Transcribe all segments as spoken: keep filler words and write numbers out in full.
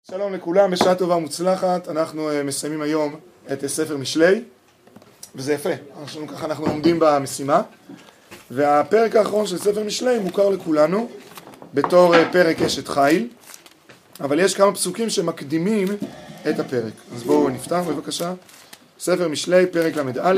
שלום לכולם, בשעה טובה ומוצלחת. אנחנו uh, מסיימים היום את uh, ספר משלי, וזה יפה, אנחנו, ככה אנחנו עומדים במשימה. והפרק האחרון של ספר משלי מוכר לכולנו בתור uh, פרק אשת חיל, אבל יש כמה פסוקים שמקדימים את הפרק. אז בואו נפתח בבקשה. ספר משלי, פרק למד א',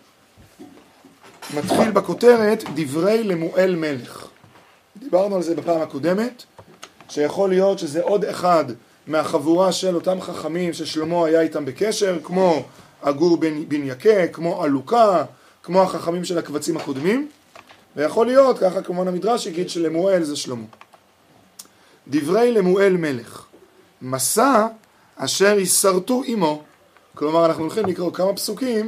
מתחיל בכותרת דברי למואל מלך. דיברנו על זה בפעם הקודמת, שיכול להיות שזה עוד אחד מהחבורה של אותם חכמים ששלמה היה איתם בקשר, כמו אגור בן, בן יקה, כמו אלוקה, כמו החכמים של הקבצים הקודמים, ויכול להיות, ככה כמובן המדרש יגיד שלמואל זה שלמה. דברי למואל מלך, מסע אשר ישרתו עמו, כלומר אנחנו הולכים לקרוא כמה פסוקים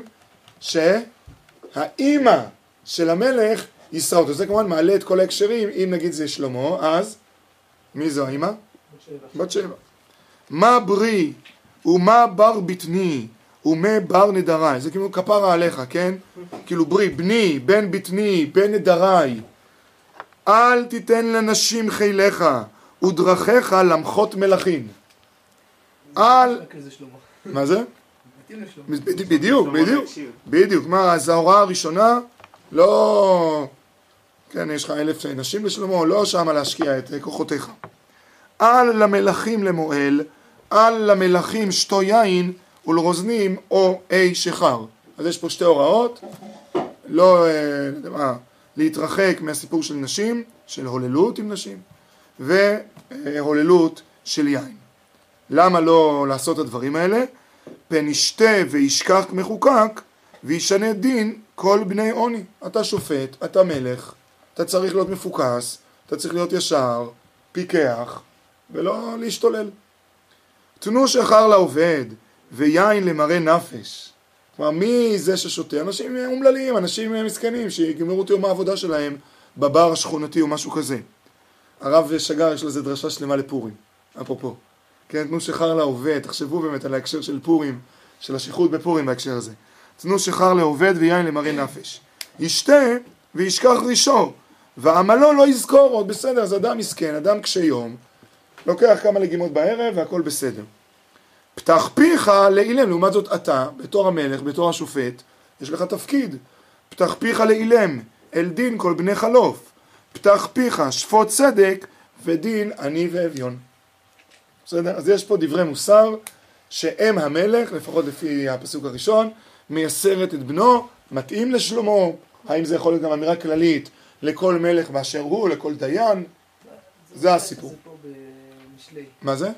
שהאימא של המלך ישרתו, זה כמובן מעלה את כל ההקשרים. אם נגיד זה שלמה, אז מי זו האימא? בת שבע. מה ברי ומה בר בטני ומה בר נדרי, זה כאילו כפרה עליך, כן? כאילו ברי, בני, בן בטני, בן נדרי, אל תיתן לנשים חיליך ודרכיך למחות מלכים. אל... מה זה? בדיוק, בדיוק, בדיוק. מה, אז ההוראה הראשונה, לא... כן, יש לך אלף נשים לשלמה, לא שמה להשקיע את כוחותיך. אל למלכים למואל, אל למלכים שתו יין ולרוזנים או אי שחר. אז יש פה שתי הוראות, לא אה, להתרחק מהסיפור של נשים, של הוללות עם נשים, והוללות של יין. למה לא לעשות את הדברים האלה? פן ישתה וישכח מחוקק וישנה דין כל בני עוני. אתה שופט, אתה מלך, אתה צריך להיות מפוקס, אתה צריך להיות ישר, פיקח, ולא להשתולל. תנו שחר לעובד ויין למראה נפש. כלומר, מי זה ששותה? אנשים אומללים, אנשים מסכנים שיגמרו את יום העבודה שלהם בבר השכונתי או משהו כזה. הרב שגר יש לזה דרשה שלמה לפורים, אפרופו. כן, תנו שחר לעובד, תחשבו באמת על ההקשר של פורים, של השליחות בפורים בהקשר הזה. תנו שחר לעובד ויין למראה נפש. ישתה וישכח רישו, ועמלו לא יזכור עוד. בסדר, אז אדם מסכן, אדם קשה יום, לוקח כמה לגימות בערב והכל בסדר. פתח פיך לאילם, לעומת זאת אתה, בתור המלך, בתור השופט, יש לך תפקיד. פתח פיך לאילם, אל דין כל בני חלוף. פתח פיך, שפוט צדק, ודין עני ואביון. בסדר? אז יש פה דברי מוסר, שאם המלך, לפחות לפי הפסוק הראשון, מייסרת את בנו, מתאים לשלמה. האם זה יכול להיות גם אמירה כללית לכל מלך באשר הוא, לכל דיין? זה הסיפור. זה פה במשלי. מה זה?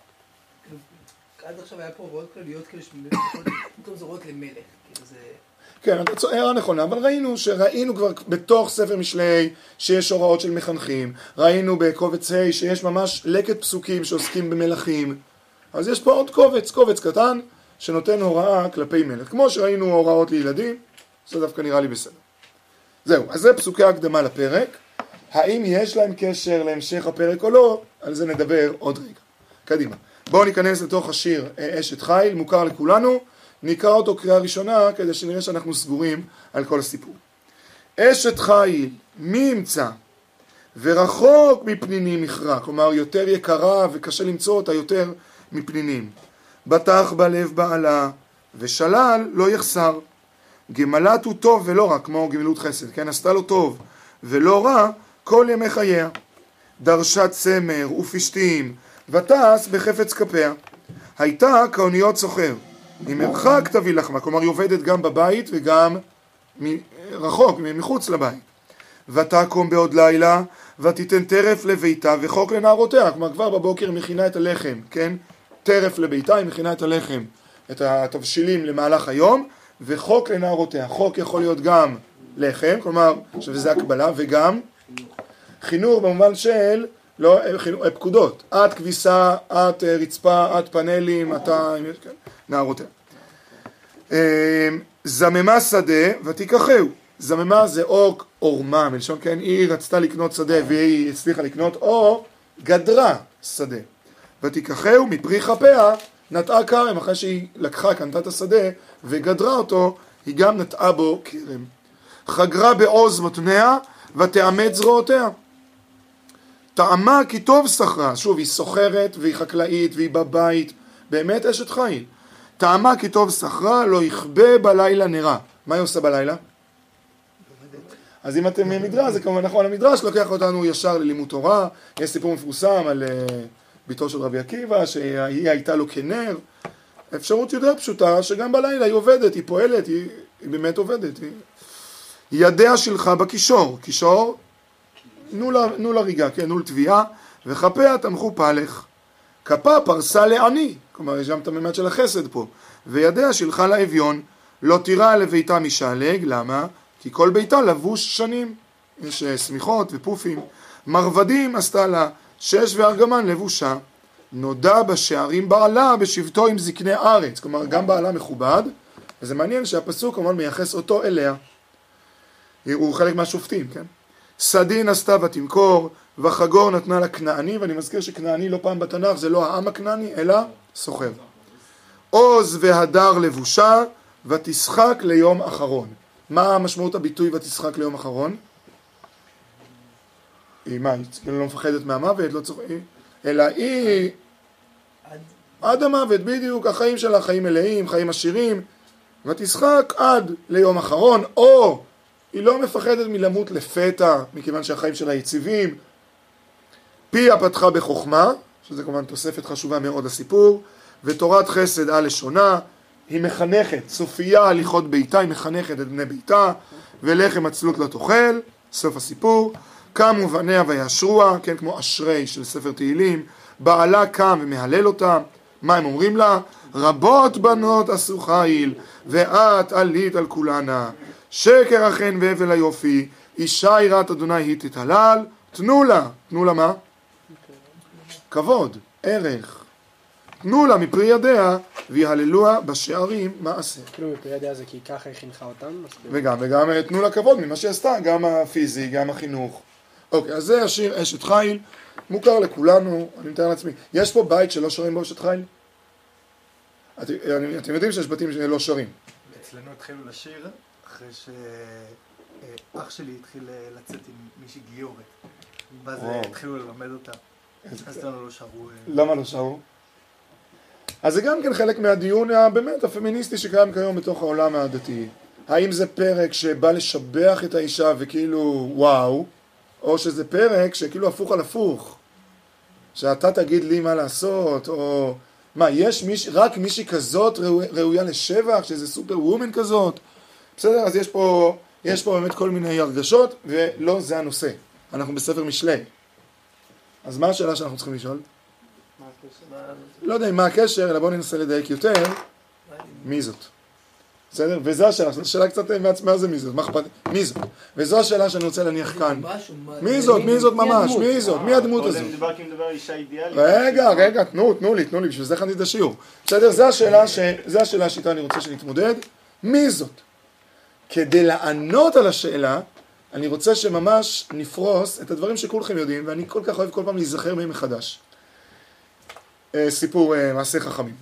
עד עכשיו היה פה הוראות כלליות כאלה שפתאום זה הוראות למלך. כן, אתה צוער נכונה, אבל ראינו שראינו כבר בתוך ספר משלי שיש הוראות של מחנכים, ראינו בקובץ ה' שיש ממש לקט פסוקים שעוסקים במלכים, אז יש פה עוד קובץ, קובץ קטן שנותן הוראה כלפי מלך, כמו שראינו הוראות לילדים, זה דווקא נראה לי בסדר. זהו, אז זה פסוקי הקדמה לפרק. האם יש להם קשר להמשך הפרק או לא? על זה נדבר עוד רגע. קדימה. בואו ניכנס לתוך השיר אשת חיל, מוכר לכולנו. נקרא אותו קריאה ראשונה כדי שנראה שאנחנו סגורים על כל הסיפור. אשת חיל, מי ימצא? ורחוק מפנינים מכרע, כלומר יותר יקרה וקשה למצוא אותה יותר מפנינים. בטח בלב בעלה, ושלל לא יחסר. גמלת הוא טוב ולא רע, כמו גמילות חסד, כן? עשתה לו טוב ולא רע כל ימי חייה. דרשת צמר ופשתים, ותעש בחפץ כפיה. הייתה כאוניות סוחר, ממרחק תביא לחמה, כלומר היא עובדת גם בבית וגם רחוק, מחוץ לבית. ותקום בעוד לילה, ותיתן טרף לביתה וחוק לנערותיה, כלומר כבר בבוקר היא מכינה את הלחם, כן? טרף לביתה, היא מכינה את הלחם, את התבשילים למהלך היום, וחוק לנערותיה. חוק יכול להיות גם לחם, כלומר, שזה הקבלה, וגם חינוך במובן של לא, חינוך, פקודות, את כביסה, את רצפה, את פאנלים, אתה, כן, נערותיה. זממה שדה ותיקחהו. זממה זה או אורמה, מלשון, כן, היא רצתה לקנות שדה והיא הצליחה לקנות, או גדרה שדה. ותיקחהו מפרי חפיה נטעה כרם, אחרי שהיא לקחה, קנתה את השדה וגדרה אותו, היא גם נטעה בו כרם. חגרה בעוז מתניה ותאמץ זרועותיה. טעמה כי טוב שכרה, שוב, היא סוחרת והיא חקלאית והיא בבית, באמת אשת חיל. טעמה כי טוב שכרה, לא יכבה בלילה נרה. מה היא עושה בלילה? אז אם אתם מדרש, זה כמובן נכון, המדרש לוקח אותנו ישר ללימוד תורה. יש סיפור מפורסם על uh, ביתו של רבי עקיבא, שהיא הייתה לו כנר. אפשרות יותר פשוטה, שגם בלילה היא עובדת, היא פועלת, היא, היא באמת עובדת. היא... ידיה שלך בקישור, קישור, נול הריגה, כן, נול תביעה, וכפיה תמכו פלך. כפה פרסה לעני, כלומר יש גם את הממד של החסד פה. וידיה שלך לאביון, לא תירא לביתה משעלג, למה? כי כל ביתה לבוש שנים, יש סמיכות ופופים. מרבדים עשתה לה, שש וארגמן לבושה. נודע בשערים בעלה בשבטו עם זקני ארץ, כלומר גם בעלה מכובד, וזה מעניין שהפסוק כמובן מייחס אותו אליה. הוא חלק מהשופטים, כן? סדין עשתה ותמכור, וחגור נתנה לה כנעני, ואני מזכיר שכנעני לא פעם בתנ"ך זה לא העם הכנעני, אלא סוחר. עוז והדר לבושה, ותשחק ליום אחרון. מה המשמעות הביטוי ותשחק ליום אחרון? היא מה, היא לא מפחדת מהמוות, לא צוחק, אלא היא עד המוות, בדיוק, החיים שלה חיים מלאים, חיים עשירים, ותשחק עד ליום אחרון, או היא לא מפחדת מלמות לפתע, מכיוון שהחיים שלה יציבים. פיה פתחה בחוכמה, שזה כמובן תוספת חשובה מאוד לסיפור, ותורת חסד על לשונה, היא מחנכת, סופיה הליכות ביתה, היא מחנכת את בני ביתה, ולחם עצלות לא תאכל, סוף הסיפור. קמו בניה ויאשרוה, כן, כמו אשרי של ספר תהילים, בעלה קם ומהלל אותה, מה הם אומרים לה? רבות בנות עשו חיל, ואת עלית על כולנה, שקר החן והבל היופי, אישה יראת אדוני היא תתהלל, תנו לה, תנו לה מה? כבוד, ערך, תנו לה מפרי ידיה, ויהללוה בשערים מעשה. כאילו מפרי ידיה זה כי ככה היא חינכה אותם? וגם, וגם תנו לה כבוד ממה שעשתה, גם הפיזי, גם החינוך. אוקיי, אז זה השיר אשת חיל, מוכר לכולנו, אני מתאר לעצמי. יש פה בית שלא שרים בו אשת חיל? את, אני, אתם יודעים שיש בתים שלא שרים. אצלנו התחילו לשיר אחרי שאח שלי התחיל לצאת עם מישהי גיורת. ואז התחילו ללמד אותה. אז לנו לא שרו. למה לא שרו? אז זה גם כן חלק מהדיון באמת הפמיניסטי שקיים כיום בתוך העולם הדתי. האם זה פרק שבא לשבח את האישה וכאילו וואו, או שזה פרק שכאילו הפוך על הפוך, שאתה תגיד לי מה לעשות, או מה, יש מיש, רק מישהי כזאת ראו, ראויה לשבח, שזה סופר וומן כזאת, בסדר? אז יש פה, יש פה באמת כל מיני הרגשות, ולא זה הנושא. אנחנו בספר משלי. אז מה השאלה שאנחנו צריכים לשאול? מה הקשר? לא יודע מה הקשר, אלא בואו ננסה לדייק יותר. מי זאת? בסדר? וזו השאלה, זו שאלה קצת מעצמה זה מי זאת, מה אכפת? מי זאת? וזו השאלה שאני רוצה להניח כאן. מי זאת? מי זאת ממש? מי זאת? מי הדמות הזאת? קודם דיבר כי מדבר אישה אידיאלית. רגע, רגע, תנו, תנו לי, תנו לי, בשביל זה הכנתי את השיעור. בסדר? זו השאלה ש... זו השאלה שאיתה אני רוצה שנתמודד. מי זאת? כדי לענות על השאלה, אני רוצה שממש נפרוס את הדברים שכולכם יודעים, ואני כל כך אוהב כל פעם להיזכר מהם מחדש. סיפור מעשה חכמים.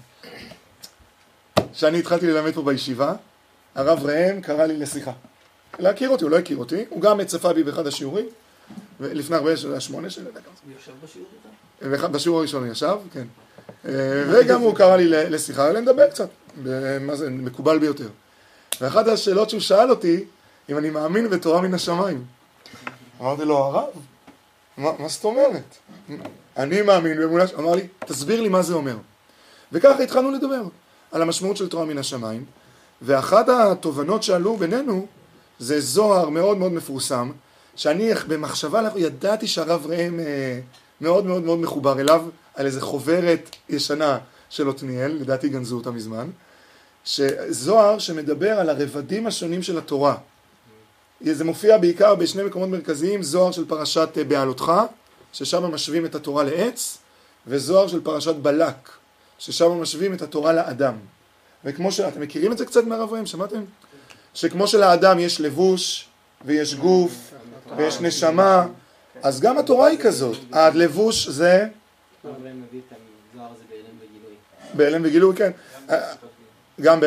כשאני התחלתי ללמד פה בישיבה, הרב ראם קרא לי לשיחה. להכיר אותי, הוא לא הכיר אותי, הוא גם צפה בי באחד השיעורים, לפני הרבה שנה, שמונה שנה. הוא יושב בשיעור איתה? בשיעור הראשון הוא ישב, כן. וגם הוא קרא לי לשיחה, לדבר קצת, מה זה, מקובל ביותר. ואחת השאלות שהוא שאל אותי, אם אני מאמין בתורה מן השמיים. אמרתי לו, הרב, מה, מה זאת אומרת? אני מאמין באמונה, אמר לי, תסביר לי מה זה אומר. וככה התחלנו לדבר על המשמעות של תורה מן השמיים, ואחת התובנות שעלו בינינו, זה זוהר מאוד מאוד מפורסם, שאני במחשבה ידעתי שהרב ראם מאוד מאוד מאוד מחובר אליו, על איזה חוברת ישנה של עתניאל, לדעתי גנזו אותה מזמן, שזוהר שמדבר על הרבדים השונים של התורה. זה מופיע בעיקר בשני מקומות מרכזיים, זוהר של פרשת בעלותך, ששם משווים את התורה לעץ, וזוהר של פרשת בלק, ששם משווים את התורה לאדם. וכמו שאתם מכירים את זה קצת מהרב ראם, שמעתם? שכמו שלאדם יש לבוש, ויש גוף, ויש נשמה, אז גם התורה היא כזאת. הלבוש זה... הרב ראם מביא את הזוהר הזה בהלם וגילוי. בהלם וגילוי, כן. גם ב...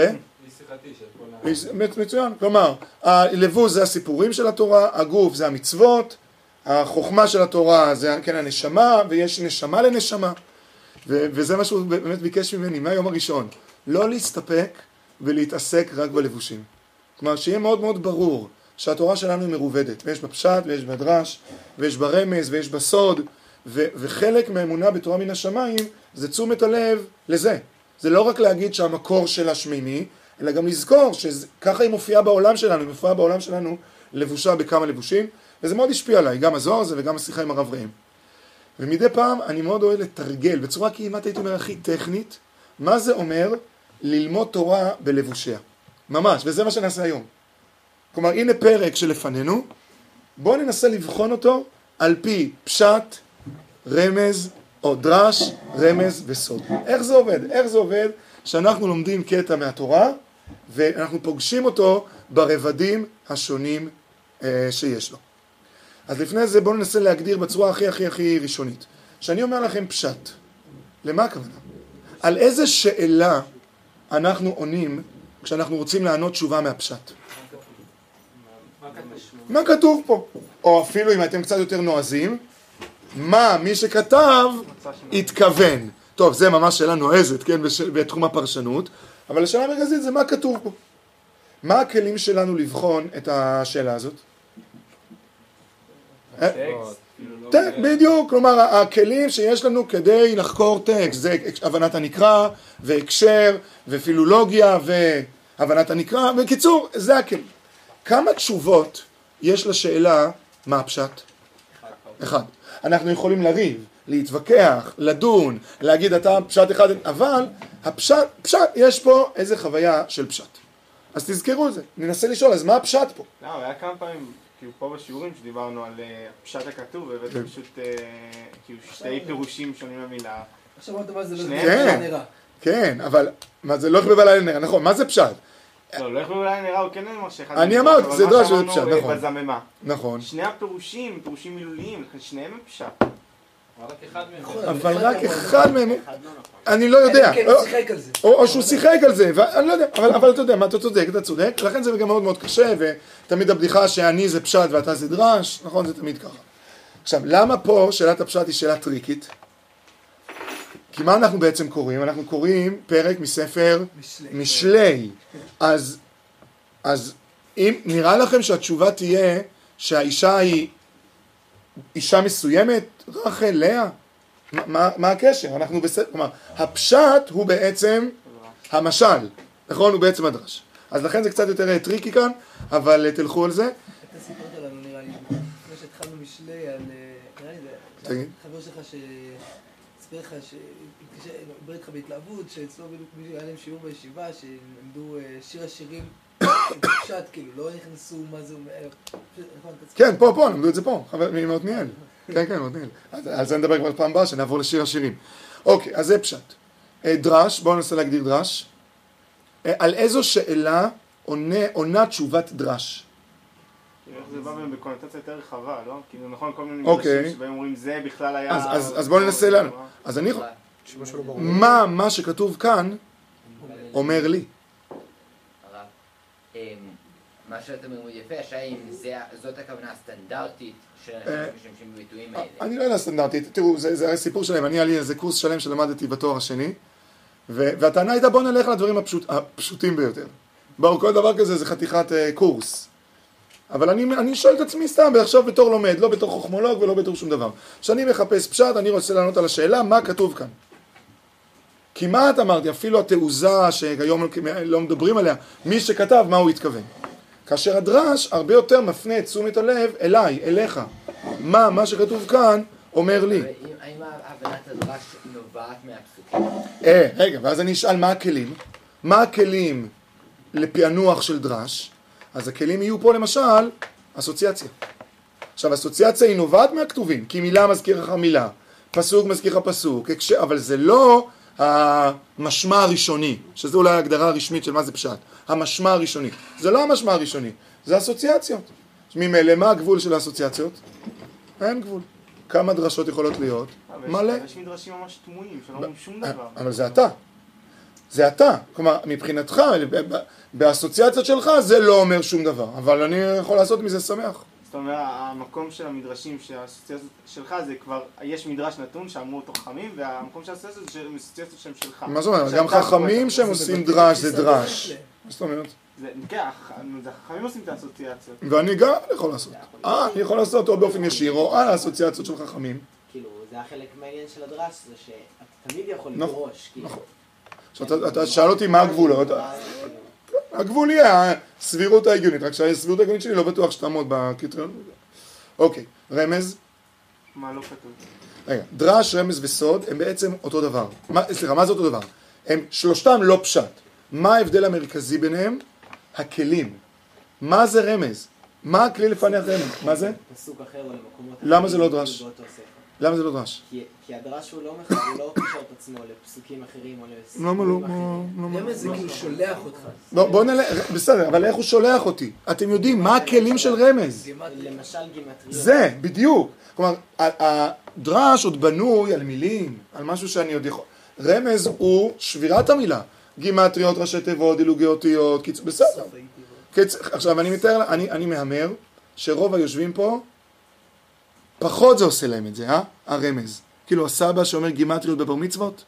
שיחתי של כל ה... מצוין, כלומר, הלבוש זה הסיפורים של התורה, הגוף זה המצוות, החוכמה של התורה זה כן הנשמה, ויש נשמה לנשמה. ו- וזה מה שהוא באמת ביקש ממני מהיום הראשון. לא להסתפק ולהתעסק רק בלבושים. כלומר, שיהיה מאוד מאוד ברור שהתורה שלנו היא מרובדת. ויש בפשט, ויש בדרש, ויש ברמז, ויש בסוד. ו- וחלק מהאמונה בתורה מן השמיים זה תשומת הלב לזה. זה לא רק להגיד שהמקור שלה שמימי, אלא גם לזכור שככה היא מופיעה בעולם שלנו. היא מופיעה בעולם שלנו לבושה בכמה לבושים. וזה מאוד השפיע עליי, גם הזוהר הזה וגם השיחה עם הרב ראם. ומדי פעם אני מאוד אוהב לתרגל, בצורה כמעט הייתי אומר הכי טכנית, מה זה אומר ללמוד תורה בלבושיה. ממש, וזה מה שנעשה היום. כלומר, הנה פרק שלפנינו, בואו ננסה לבחון אותו על פי פשט, רמז או דרש, רמז וסוד. איך זה עובד? איך זה עובד שאנחנו לומדים קטע מהתורה, ואנחנו פוגשים אותו ברבדים השונים אה, שיש לו. אז לפני זה בואו ננסה להגדיר בצורה הכי הכי הכי ראשונית. שאני אומר לכם פשט, למה הכוונה? על איזה שאלה אנחנו עונים כשאנחנו רוצים לענות תשובה מהפשט? מה כתוב פה? או אפילו אם אתם קצת יותר נועזים, מה מי שכתב התכוון. טוב, זה ממש שאלה נועזת, כן, בתחום הפרשנות, אבל השאלה המרכזית זה מה כתוב פה. מה הכלים שלנו לבחון את השאלה הזאת? טקסט, בדיוק, כלומר הכלים שיש לנו כדי לחקור טקסט, זה הבנת הנקרא והקשר ופילולוגיה והבנת הנקרא, בקיצור, זה הכלים. כמה תשובות יש לשאלה מה הפשט? אחד. אנחנו יכולים לריב, להתווכח, לדון, להגיד אתה פשט אחד, אבל הפשט, פשט, יש פה איזה חוויה של פשט. אז תזכרו את זה, ננסה לשאול, אז מה הפשט פה? לא, היה כמה פעמים, כאילו פה בשיעורים שדיברנו על פשט הכתוב, והבאתי פשוט כאילו שתי פירושים שונים למילה. עכשיו אמרת מה זה לא כן, נראה. כן, אבל מה זה לא יכלו בלילה נראה, נכון, מה זה פשט? לא, לא יכלו בלילה נראה, הוא כן אמר שאחד... אני אמרתי, זה דרש וזה פשט, נכון. נכון. בזממה. נכון. שני הפירושים, פירושים מילוליים, שניהם הם פשט. רק אחד מהם. אבל רק אחד מהם, אני לא יודע, כן, הוא שיחק על זה. או שהוא שיחק על זה, ואני לא יודע, אבל אתה יודע, מה אתה צודק, אתה צודק, לכן זה גם מאוד מאוד קשה, ותמיד הבדיחה שאני זה פשט ואתה זה דרש, נכון, זה תמיד ככה. עכשיו, למה פה שאלת הפשט היא שאלה טריקית? כי מה אנחנו בעצם קוראים? אנחנו קוראים פרק מספר משלי. אז, אז אם נראה לכם שהתשובה תהיה שהאישה היא אישה מסוימת, רחל, לאה, מה, מה הקשר? אנחנו בסדר, כלומר, הפשט הוא בעצם המשל, נכון? הוא בעצם הדרש. אז לכן זה קצת יותר טריקי כאן, אבל תלכו על זה. אתה סיפרת לנו נראה לי, לפני שהתחלנו משלי על, נראה לי זה, חבר שלך שספר לך, שבר איתך בהתלהבות, שאצלו היה להם שיעור בישיבה, שלמדו שיר השירים, פשט, כאילו, לא נכנסו מה זה, כן, פה, פה, למדו את זה פה, חבר מעתניאל. כן, כן, מעתניאל. על זה נדבר כבר פעם הבאה, שנעבור לשיר השירים. אוקיי, אז זה פשט. דרש, בואו ננסה להגדיר דרש. על איזו שאלה עונה תשובת דרש? זה בא בהם בקונוטציה יותר רחבה, לא? כאילו נכון כל מיני אוקיי. מדרשים שבהם אומרים זה בכלל היה... אז, אז בואו ננסה לנו. אז אני... מה, מה שכתוב כאן אומר לי? מה שאתם אומרים יפה, השאלה אם זאת הכוונה הסטנדרטית של אנשים שמשתמשים בביטויים האלה. אני לא יודע סטנדרטית, תראו, זה הסיפור שלהם, אני היה לי איזה קורס שלם שלמדתי בתואר השני, והטענה הייתה בוא נלך לדברים הפשוטים ביותר. ברור, כל דבר כזה זה חתיכת קורס. אבל אני שואל את עצמי סתם, עכשיו בתור לומד, לא בתור חוכמולוג ולא בתור שום דבר. כשאני מחפש פשט, אני רוצה לענות על השאלה, מה כתוב כאן? כמעט אמרתי, אפילו התעוזה שהיום לא מדברים עליה, מי שכתב מה הוא התכוון. כאשר הדרש הרבה יותר מפנה את תשומת הלב אליי, אליך. מה, מה שכתוב כאן אומר לי. האם הבנת הדרש נובעת מהפסוקים? אה, רגע, ואז אני אשאל מה הכלים? מה הכלים לפענוח של דרש? אז הכלים יהיו פה למשל אסוציאציה. עכשיו, אסוציאציה היא נובעת מהכתובים, כי מילה מזכיר לך מילה, פסוק מזכיר לך פסוק, אבל זה לא המשמע הראשוני, שזה אולי ההגדרה הרשמית של מה זה פשט. המשמע הראשוני. זה לא המשמע הראשוני, זה אסוציאציות. ממילא, מה הגבול של האסוציאציות? אין גבול. כמה דרשות יכולות להיות? מלא. יש מדרשים ממש תמוהים, שלא אומרים שום דבר. אבל זה אתה. זה אתה. כלומר, מבחינתך, באסוציאציות שלך, זה לא אומר שום דבר. אבל אני יכול לעשות מזה שמח. זאת אומרת, המקום של המדרשים שהאסוציאציות שלך זה כבר, יש מדרש נתון שאמרו אותו חכמים, והמקום של האסוציאציות זה אסוציאציות שהם שלך. מה זאת אומרת? גם חכמים שהם עושים דרש זה דרש. מה זאת אומרת? כן, החכמים עושים את האסוציאציות. ואני גם יכול לעשות. אה, אני יכול לעשות או באופן ישיר, או על האסוציאציות של חכמים. כאילו, זה החלק מהעניין של הדרש, זה שאתה תמיד יכול לדרוש. נכון. עכשיו, אתה שאל אותי מה הגבול. הגבול יהיה הסבירות ההגיונית, רק שהסבירות ההגיונית שלי לא בטוח שתעמוד בקריטריון. אוקיי, רמז. מה לא כתוב? רגע, דרש, רמז וסוד הם בעצם אותו דבר. סליחה, מה זה אותו דבר? הם שלושתם לא פשט. מה ההבדל המרכזי ביניהם? הכלים. מה זה רמז? מה הכלי לפענח רמז? מה זה? פסוק אחר או למקומות... למה זה לא דרש? למה זה לא דרש? כי הדרש הוא לא קושר את עצמו לפסוקים אחרים או לסיפורים למה לא? אחרים. למה זה כאילו שולח אותך? בוא נלך, בסדר, אבל איך הוא שולח אותי? אתם יודעים, מה הכלים של רמז? למשל גימטריות. זה, בדיוק. כלומר, הדרש עוד בנוי על מילים, על משהו שאני עוד יכול... רמז הוא שבירת המילה. גימטריות, ראשי תיבות, דילוגי אותיות, קיצור, בסדר. עכשיו, אני מתאר, אני מהמר שרוב היושבים פה, פחות זה עושה להם את זה, אה? הרמז. כאילו הסבא שאומר גימטריות בבר מצוות?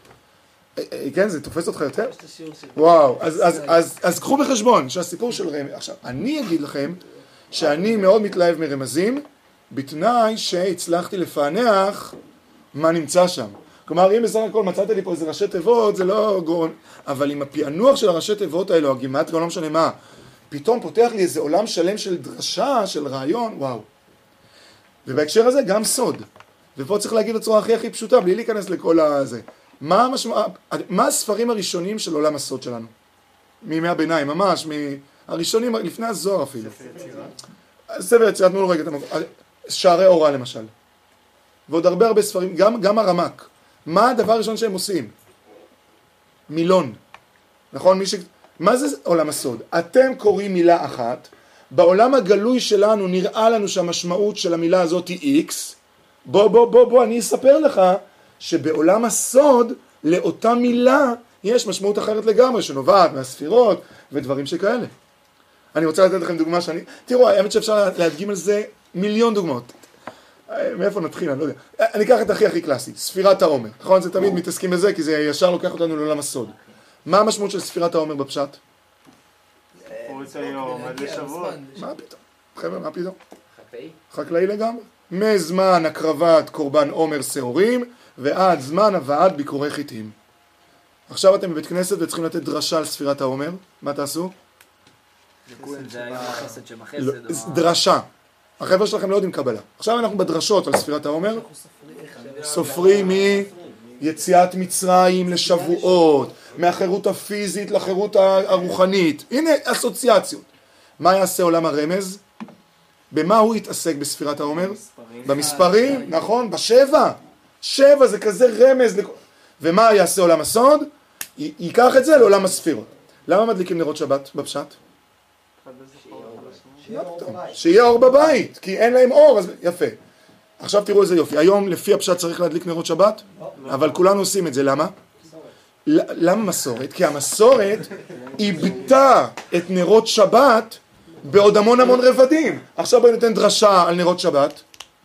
כן, זה תופס אותך יותר? וואו, אז קחו בחשבון שהסיפור של רמז... עכשיו, אני אגיד לכם שאני מאוד מתלהב מרמזים, בתנאי שהצלחתי לפענח מה נמצא שם. כלומר, אם בסך הכל מצאת לי פה איזה ראשי תיבות, זה לא גורם... אבל עם הפענוח של הראשי תיבות האלו, הגימטריה, לא משנה מה, פתאום פותח לי איזה עולם שלם של דרשה, של רעיון, וואו. ובהקשר הזה גם סוד. ופה צריך להגיד בצורה הכי הכי פשוטה, בלי להיכנס לכל הזה. מה, המשמע... מה הספרים הראשונים של עולם הסוד שלנו? מימי הביניים, ממש, מהראשונים, לפני הזוהר אפילו. ספר יצירה. ספר יצירה, תנו לו רגע את המקום. שערי אורה למשל. ועוד הרבה הרבה ספרים, גם, גם הרמק. מה הדבר הראשון שהם עושים? מילון. נכון? מי ש... מה זה עולם הסוד? אתם קוראים מילה אחת, בעולם הגלוי שלנו נראה לנו שהמשמעות של המילה הזאת היא X, בוא בוא בוא בוא אני אספר לך שבעולם הסוד לאותה מילה יש משמעות אחרת לגמרי שנובעת מהספירות ודברים שכאלה. אני רוצה לתת לכם דוגמה שאני, תראו, האמת שאפשר להדגים על זה מיליון דוגמאות. מאיפה נתחיל? אני לא יודע. אני אקח את הכי הכי קלאסי, ספירת העומר. נכון? זה תמיד מתעסקים בזה כי זה ישר לוקח אותנו לעולם הסוד. מה המשמעות של ספירת העומר בפשט? פורץ היום, עד לשבוע. מה פתאום? חבר'ה, מה פתאום? חקלאי? חקלאי לגמרי. מזמן הקרבת קורבן עומר שעורים ועד זמן הבאת ביקורי חיטים. עכשיו אתם בבית כנסת וצריכים לתת דרשה על ספירת העומר. מה תעשו? זה היום החסד שבחסד. דרשה. החבר'ה שלכם לא יודעים קבלה. עכשיו אנחנו בדרשות על ספירת העומר. סופרים מיציאת מצרים לשבועות, מהחירות הפיזית לחירות הרוחנית. הנה אסוציאציות. מה יעשה עולם הרמז? במה הוא יתעסק בספירת העומר? במספרים, נכון? בשבע. שבע זה כזה רמז. ומה יעשה עולם הסוד? ייקח את זה לעולם הספירות. למה מדליקים נרות שבת בפשט? שיהיה אור בבית, כי אין להם אור, אז יפה. עכשיו תראו איזה יופי. היום לפי הפשט צריך להדליק נרות שבת, אבל כולנו עושים את זה. למה? למה מסורת? כי המסורת איבדה את נרות שבת בעוד המון המון רבדים. עכשיו בואי ניתן דרשה על נרות שבת.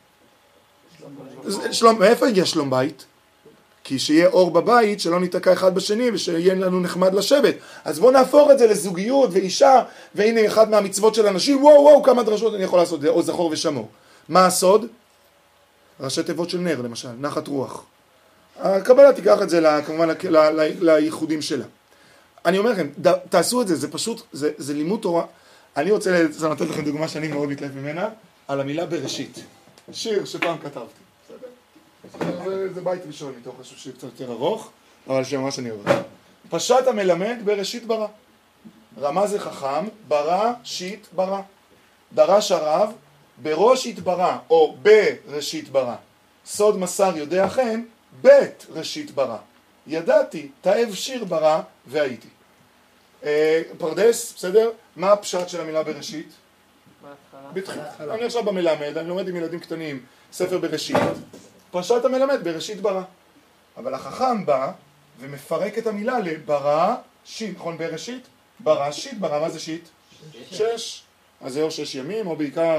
שלום, מאיפה הגיע שלום בית? כי שיהיה אור בבית, שלא ניתקע אחד בשני ושיהיה לנו נחמד לשבת. אז בואו נהפוך את זה לזוגיות ואישה, והנה אחד מהמצוות של אנשים, וואו וואו, כמה דרשות אני יכול לעשות, או זכור ושמור. מה הסוד? ראשי תיבות של נר למשל, נחת רוח. הקבלה תיקח את זה כמובן לייחודים שלה. אני אומר לכם, תעשו את זה, זה פשוט, זה, זה לימוד תורה. אני רוצה לתת לכם דוגמה שאני מאוד מתלהב ממנה, על המילה בראשית. שיר שפעם כתבתי. זה, זה בית ראשון מתוך חשוב שיר קצת יותר ארוך, אבל שממש אני אוהב. פשט המלמד בראשית ברא. רמז חכם, ברא, שיט, ברא. דרש הרב, בראש התברא, או בראשית ברא. סוד מסר יודע חן, בית ראשית ברא. ידעתי, תאב שיר ברא, והייתי. אה, פרדס, בסדר? מה הפשט של המילה בראשית? בהתחלה. אני עכשיו במלמד, אני לומד עם ילדים קטנים, ספר בראשית. פרשת המלמד בראשית ברא. אבל החכם בא ומפרק את המילה לברא שיט, נכון? בראשית? ברא שיט, ברא, מה זה שיט? שש. אז זה או שש ימים, או בעיקר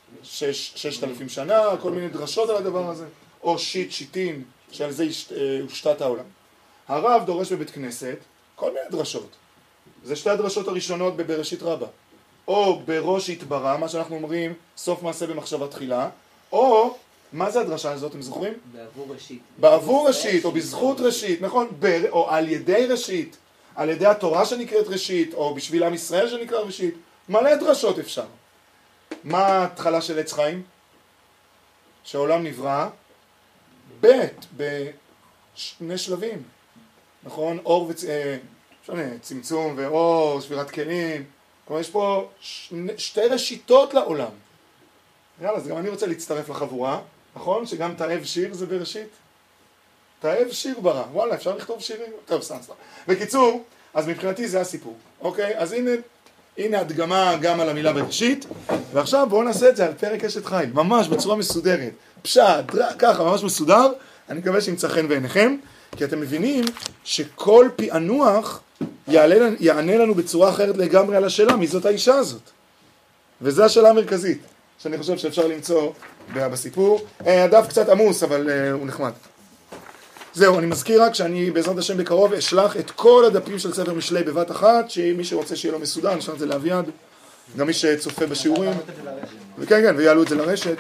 שש, ששת אלפים שנה, כל מיני דרשות על הדבר הזה, או שיט, שיטין, שעל זה הושתת העולם. הרב דורש בבית כנסת כל מיני דרשות. זה שתי הדרשות הראשונות בבראשית רבה. או בראש התברא, מה שאנחנו אומרים, סוף מעשה במחשבה תחילה, או, מה זה הדרשה הזאת, אתם זוכרים? בעבור ראשית. בעבור ראשית, או בזכות ראשית, נכון? ב, או על ידי ראשית, על ידי התורה שנקראת ראשית, או בשביל עם ישראל שנקרא ראשית. מלא דרשות אפשר. מה ההתחלה של עץ חיים? שהעולם נברא בית, בשני שלבים. נכון? אור וצ... שונה, צמצום ואור, שבירת כלים. כלומר, יש פה שני, שתי ראשיתות לעולם. יאללה, אז גם אני רוצה להצטרף לחבורה, נכון? שגם תאב שיר זה בראשית. תאב שיר ברא. וואלה, אפשר לכתוב שירים? טוב, סתם, סתם. בקיצור, אז מבחינתי זה הסיפור. אוקיי? אז הנה, הנה הדגמה גם על המילה בראשית. ועכשיו בואו נעשה את זה על פרק אשת חיל. ממש בצורה מסודרת. פשט, ככה, ממש מסודר. אני מקווה שימצא חן בעיניכם. כי אתם מבינים שכל פענוח יעלה, יענה לנו בצורה אחרת לגמרי על השאלה מי זאת האישה הזאת. וזו השאלה המרכזית שאני חושב שאפשר למצוא בסיפור. הדף קצת עמוס אבל הוא נחמד. זהו, אני מזכיר רק שאני בעזרת השם בקרוב אשלח את כל הדפים של ספר משלי בבת אחת, שמי שרוצה שיהיה לו מסודר נשלח את זה לאביעד, גם מי שצופה בשיעורים, וכן כן, ויעלו את זה לרשת.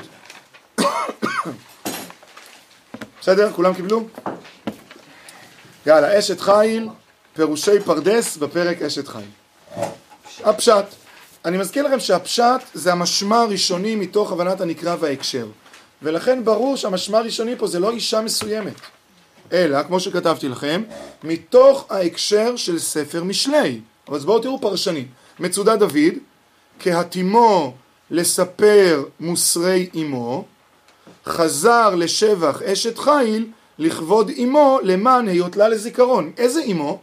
בסדר? כולם קיבלו? יאללה, אשת חיל, פירושי פרדס בפרק אשת חיל. הפשט. אני מזכיר לכם שהפשט זה המשמע הראשוני מתוך הבנת הנקרא וההקשר. ולכן ברור שהמשמע הראשוני פה זה לא אישה מסוימת. אלא, כמו שכתבתי לכם, מתוך ההקשר של ספר משלי. אבל בואו תראו פרשנים. מצודה דוד, כהתימו לספר מוסרי אמו, חזר לשבח אשת חיל, לכבוד אמו למען היות לה לזיכרון. איזה אמו?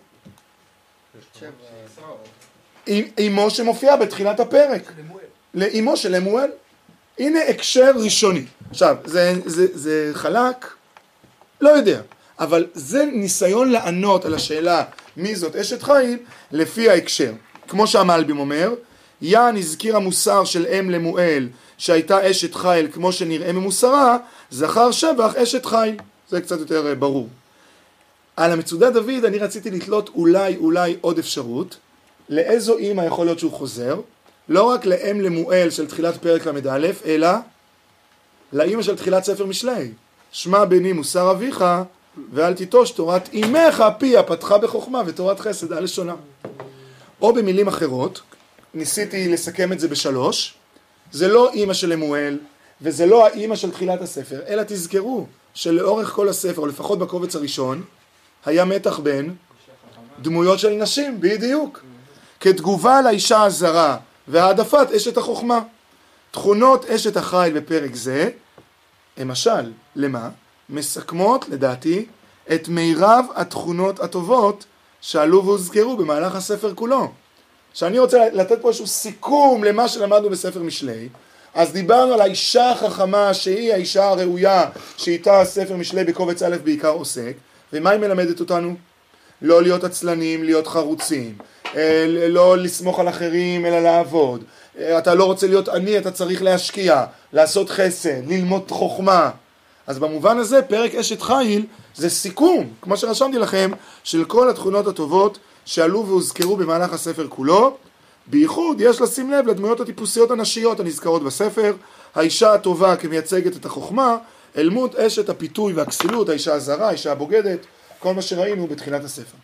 אמו שמופיעה בתחילת הפרק. לאמו של אמואל. הנה הקשר ראשוני. עכשיו, זה, זה, זה חלק? לא יודע. אבל זה ניסיון לענות על השאלה מי זאת אשת חיל לפי ההקשר. כמו שהמלבים אומר, יען הזכיר המוסר של אם למואל שהייתה אשת חיל כמו שנראה ממוסרה, זכר שבח אשת חיל. זה קצת יותר ברור. על המצודה דוד אני רציתי לתלות אולי אולי עוד אפשרות. לאיזו אמא יכול להיות שהוא חוזר? לא רק לאם למואל של תחילת פרק למד א', אלא לאמא של תחילת ספר משלי. שמע בני מוסר אביך ואל תיטוש תורת אמך פיה פתחה בחוכמה ותורת חסד על לשונה. או במילים אחרות, ניסיתי לסכם את זה בשלוש, זה לא אמא של אמואל וזה לא האמא של תחילת הספר, אלא תזכרו שלאורך כל הספר, או לפחות בקובץ הראשון, היה מתח בין דמויות של נשים, בדיוק. כתגובה לאישה הזרה והעדפת אשת החוכמה. תכונות אשת החיל בפרק זה, למשל, למה? מסכמות, לדעתי, את מירב התכונות הטובות שעלו והוזכרו במהלך הספר כולו. שאני רוצה לתת פה איזשהו סיכום למה שלמדנו בספר משלי, אז דיברנו על האישה החכמה שהיא האישה הראויה שאיתה הספר משלי בקובץ א' בעיקר עוסק, ומה היא מלמדת אותנו? לא להיות עצלנים, להיות חרוצים, לא לסמוך על אחרים אלא לעבוד, אתה לא רוצה להיות עני, אתה צריך להשקיע, לעשות חסד, ללמוד חוכמה. אז במובן הזה פרק אשת חיל זה סיכום, כמו שרשמתי לכם, של כל התכונות הטובות שעלו והוזכרו במהלך הספר כולו. בייחוד יש לשים לב לדמויות הטיפוסיות הנשיות הנזכרות בספר, האישה הטובה כמייצגת את החוכמה, אל מות אשת הפיתוי והכסילות, האישה הזרה, האישה הבוגדת, כל מה שראינו בתחילת הספר.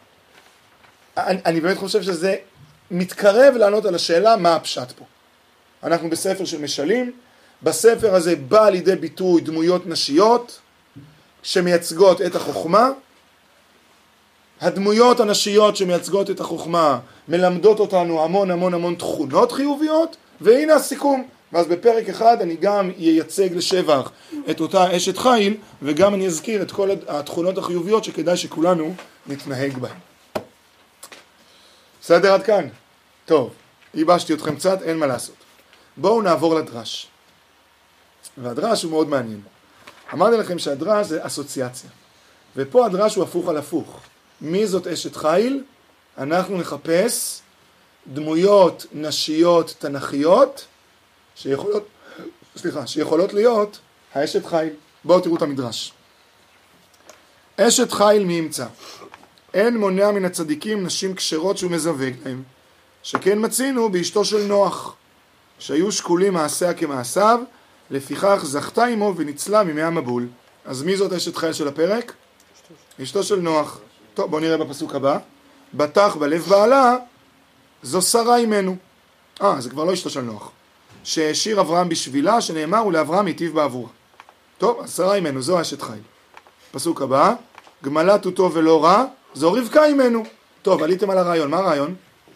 אני, אני באמת חושב שזה מתקרב לענות על השאלה מה הפשט פה. אנחנו בספר של משלים, בספר הזה בא לידי ביטוי דמויות נשיות שמייצגות את החוכמה. הדמויות הנשיות שמייצגות את החוכמה מלמדות אותנו המון המון המון תכונות חיוביות, והנה הסיכום. ואז בפרק אחד אני גם ייצג לשבח את אותה אשת חיל, וגם אני אזכיר את כל התכונות החיוביות שכדאי שכולנו נתנהג בהן. בסדר עד כאן? טוב, ייבשתי אתכם קצת, אין מה לעשות. בואו נעבור לדרש. והדרש הוא מאוד מעניין. אמרתי לכם שהדרש זה אסוציאציה. ופה הדרש הוא הפוך על הפוך. מי זאת אשת חיל? אנחנו נחפש דמויות נשיות תנכיות שיכולות סליחה, שיכולות להיות האשת חיל. בואו תראו את המדרש. אשת חיל מי ימצא? אין מונע מן הצדיקים נשים כשרות שהוא מזווג להם, שכן מצינו באשתו של נוח, שהיו שקולים מעשיה כמעשיו, לפיכך זכתה עמו וניצלה ממי המבול. אז מי זאת אשת חיל של הפרק? אשתו של נוח. טוב, בואו נראה בפסוק הבא. בטח בלב בעלה, זו שרה עמנו. אה, זה כבר לא אשתו של נוח. שהשאיר אברהם בשבילה, שנאמר ולאברהם היטיב בעבורה. טוב, אז שרה עמנו, זו אשת חיל. פסוק הבא, גמלת הוא טוב ולא רע, זו רבקה עמנו. טוב, עליתם על הרעיון, מה הרעיון?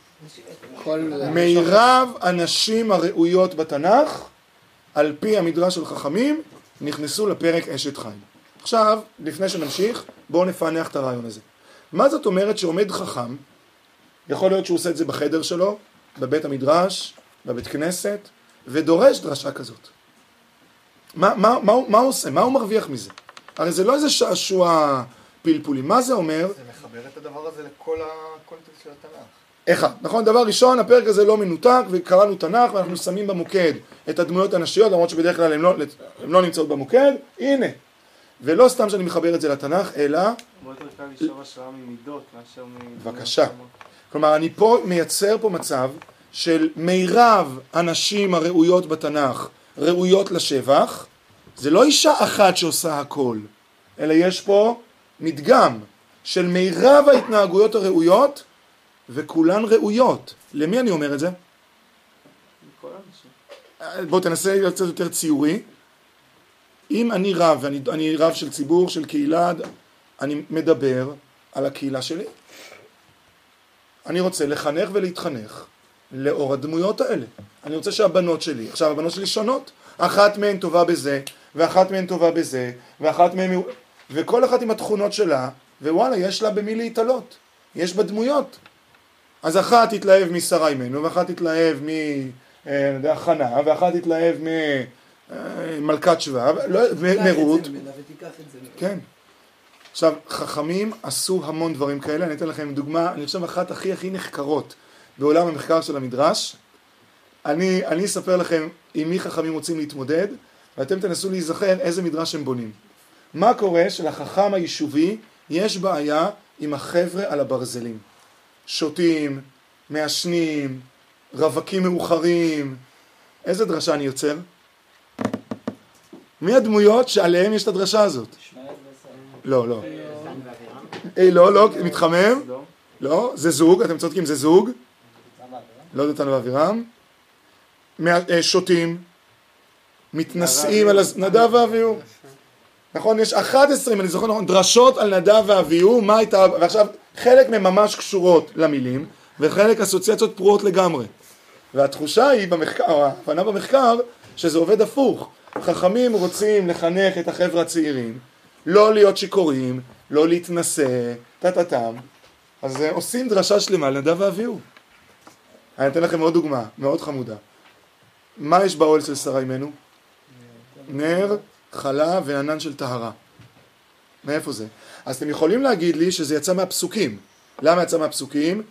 מירב הנשים הראויות בתנ"ך, על פי המדרש של חכמים, נכנסו לפרק אשת חיל. עכשיו, לפני שנמשיך, בואו נפענח את הרעיון הזה. מה זאת אומרת שעומד חכם? יכול להיות שהוא עושה את זה בחדר שלו, בבית המדרש, בבית כנסת, ודורש דרשה כזאת. מה, מה, מה, מה הוא עושה? מה הוא מרוויח מזה? הרי זה לא איזה שעשוע פלפולי. מה זה אומר? זה מחבר את הדבר הזה לכל הקונטקסט של התנ"ך. אחד, נכון? דבר ראשון, הפרק הזה לא מנותק, וקראנו תנ"ך, ואנחנו שמים במוקד את הדמויות הנשיות, למרות שבדרך כלל הן לא, הן לא נמצאות במוקד. הנה. ולא סתם שאני מחבר את זה לתנ"ך, אלא... בוא יותר קל לשאול השראה ממידות, מאשר מ... בבקשה. כלומר, אני פה מייצר פה מצב של מירב הנשים הראויות בתנ"ך, ראויות לשבח. זה לא אישה אחת שעושה הכל, אלא יש פה מדגם של מירב ההתנהגויות הראויות, וכולן ראויות. למי אני אומר את זה? לכל אנשים. בוא תנסה להיות קצת יותר ציורי. אם אני רב, ואני אני רב של ציבור, של קהילה, אני מדבר על הקהילה שלי. אני רוצה לחנך ולהתחנך לאור הדמויות האלה. אני רוצה שהבנות שלי, עכשיו הבנות שלי שונות, אחת מהן טובה בזה, ואחת מהן טובה בזה, ואחת מהן, וכל אחת עם התכונות שלה, ווואלה, יש לה במי להתעלות. יש בה דמויות. אז אחת תתלהב משרה אימנו, ואחת תתלהב מחנה, ואחת תתלהב ממלכת שבא, מרות. כן. עכשיו, חכמים עשו המון דברים כאלה, אני אתן לכם דוגמה, אני חושב אחת הכי הכי נחקרות בעולם המחקר של המדרש. אני, אני אספר לכם עם מי חכמים רוצים להתמודד, ואתם תנסו להיזכר איזה מדרש הם בונים. מה קורה שלחכם היישובי יש בעיה עם החבר'ה על הברזלים? שותים, מעשנים, רווקים מאוחרים. איזה דרשה אני יוצר? מי הדמויות שעליהם יש את הדרשה הזאת? לא, לא. אה, לא, לא, מתחמם. לא, זה זוג, אתם צודקים, זה זוג. לא דתן ואבירם. שותים, מתנשאים על נדב ואביהו. נכון, יש אחת עשרה, אני זוכר נכון, דרשות על נדב ואביהו, מה הייתה, ועכשיו חלק מהן ממש קשורות למילים, וחלק אסוציאציות פרועות לגמרי. והתחושה היא במחקר, ההבנה במחקר, שזה עובד הפוך. חכמים רוצים לחנך את החבר'ה הצעירים, לא להיות שיכורים, לא להתנסה, תתתם. אז עושים דרשה שלמה על נדב ואביהו. אני אתן לכם עוד דוגמה, מאוד חמודה. מה יש בעול של שרה אימנו? נר, חלה וענן של טהרה. מאיפה זה? אז אתם יכולים להגיד לי שזה יצא מהפסוקים. למה יצא מהפסוקים?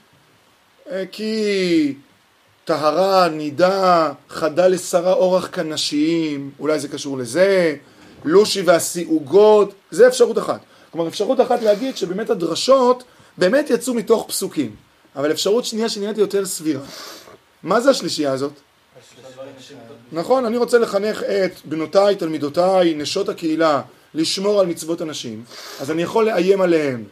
כי טהרה, נידה, חדה לשרה אורח כנשיים, אולי זה קשור לזה, לושי והסיעוגות, זה אפשרות אחת. כלומר, אפשרות אחת להגיד שבאמת הדרשות באמת יצאו מתוך פסוקים. אבל אפשרות שנייה שנהיית יותר סבירה. מה זה השלישייה הזאת? נכון, אני רוצה לחנך את בנותיי, תלמידותיי, נשות הקהילה, לשמור על מצוות הנשים, אז אני יכול לאיים עליהם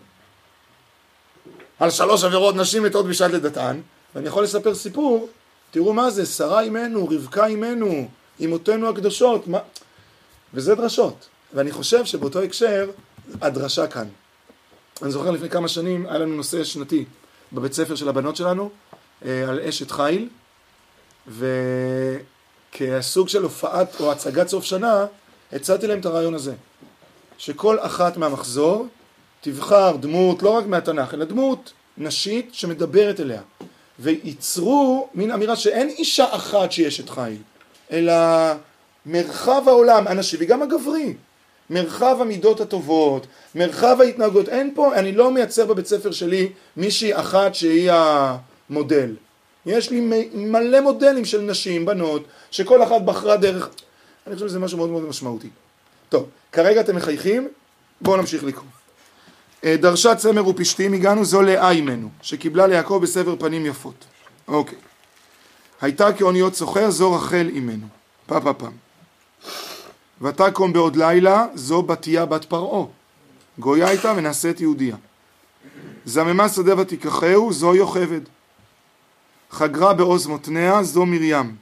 על שלוש עבירות נשים לטעות בשעת לידתן, ואני יכול לספר סיפור, תראו מה זה, שרה אימנו, רבקה אימנו, אמותינו הקדושות, מה... וזה דרשות. ואני חושב שבאותו הקשר, הדרשה כאן. אני זוכר לפני כמה שנים, היה לנו נושא שנתי בבית ספר של הבנות שלנו, על אשת חיל, וכסוג של הופעת או הצגת סוף שנה, הצעתי להם את הרעיון הזה. שכל אחת מהמחזור תבחר דמות, לא רק מהתנ"ך, אלא דמות נשית שמדברת אליה. וייצרו מין אמירה שאין אישה אחת שיש את חיל, אלא מרחב העולם, הנשי וגם הגברי. מרחב המידות הטובות, מרחב ההתנהגות. אין פה, אני לא מייצר בבית ספר שלי מישהי אחת שהיא המודל. יש לי מלא מודלים של נשים, בנות, שכל אחת בחרה דרך... אני חושב שזה משהו מאוד מאוד משמעותי. טוב, כרגע אתם מחייכים, בואו נמשיך לקרוא. דרשה צמר ופשתים, הגענו זו לאה אימנו, שקיבלה ליעקב בסבר פנים יפות. אוקיי. הייתה כאוניות סוחר, זו רחל אימנו. פעם פעם פעם. ותקום בעוד לילה, זו בתיה בת פרעה. גויה הייתה ונעשית יהודיה. זממה שדה ותיקחהו, זו יוכבד. חגרה בעוז מותניה, זו מרים.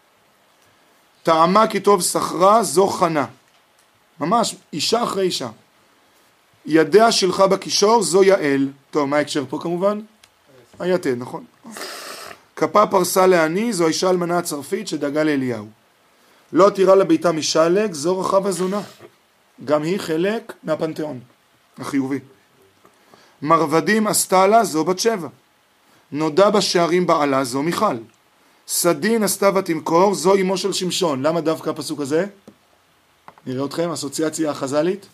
טעמה כטוב סחרה, זו חנה. ממש, אישה אחרי אישה. ידיה שלחה בקישור, זו יעל. טוב, מה ההקשר פה כמובן? היתד, נכון. כפה פרסה לעני, זו האישה אלמנה הצרפית שדאגה לאליהו. לא תירא לביתה משלג, זו רחב הזונה. גם היא חלק מהפנתיאון החיובי. מרבדים עשתה לה, זו בת שבע. נודע בשערים בעלה, זו מיכל. סדין עשתה ותמכור, זו אמו של שמשון. למה דווקא הפסוק הזה? נראה אתכם, אסוציאציה החז"לית.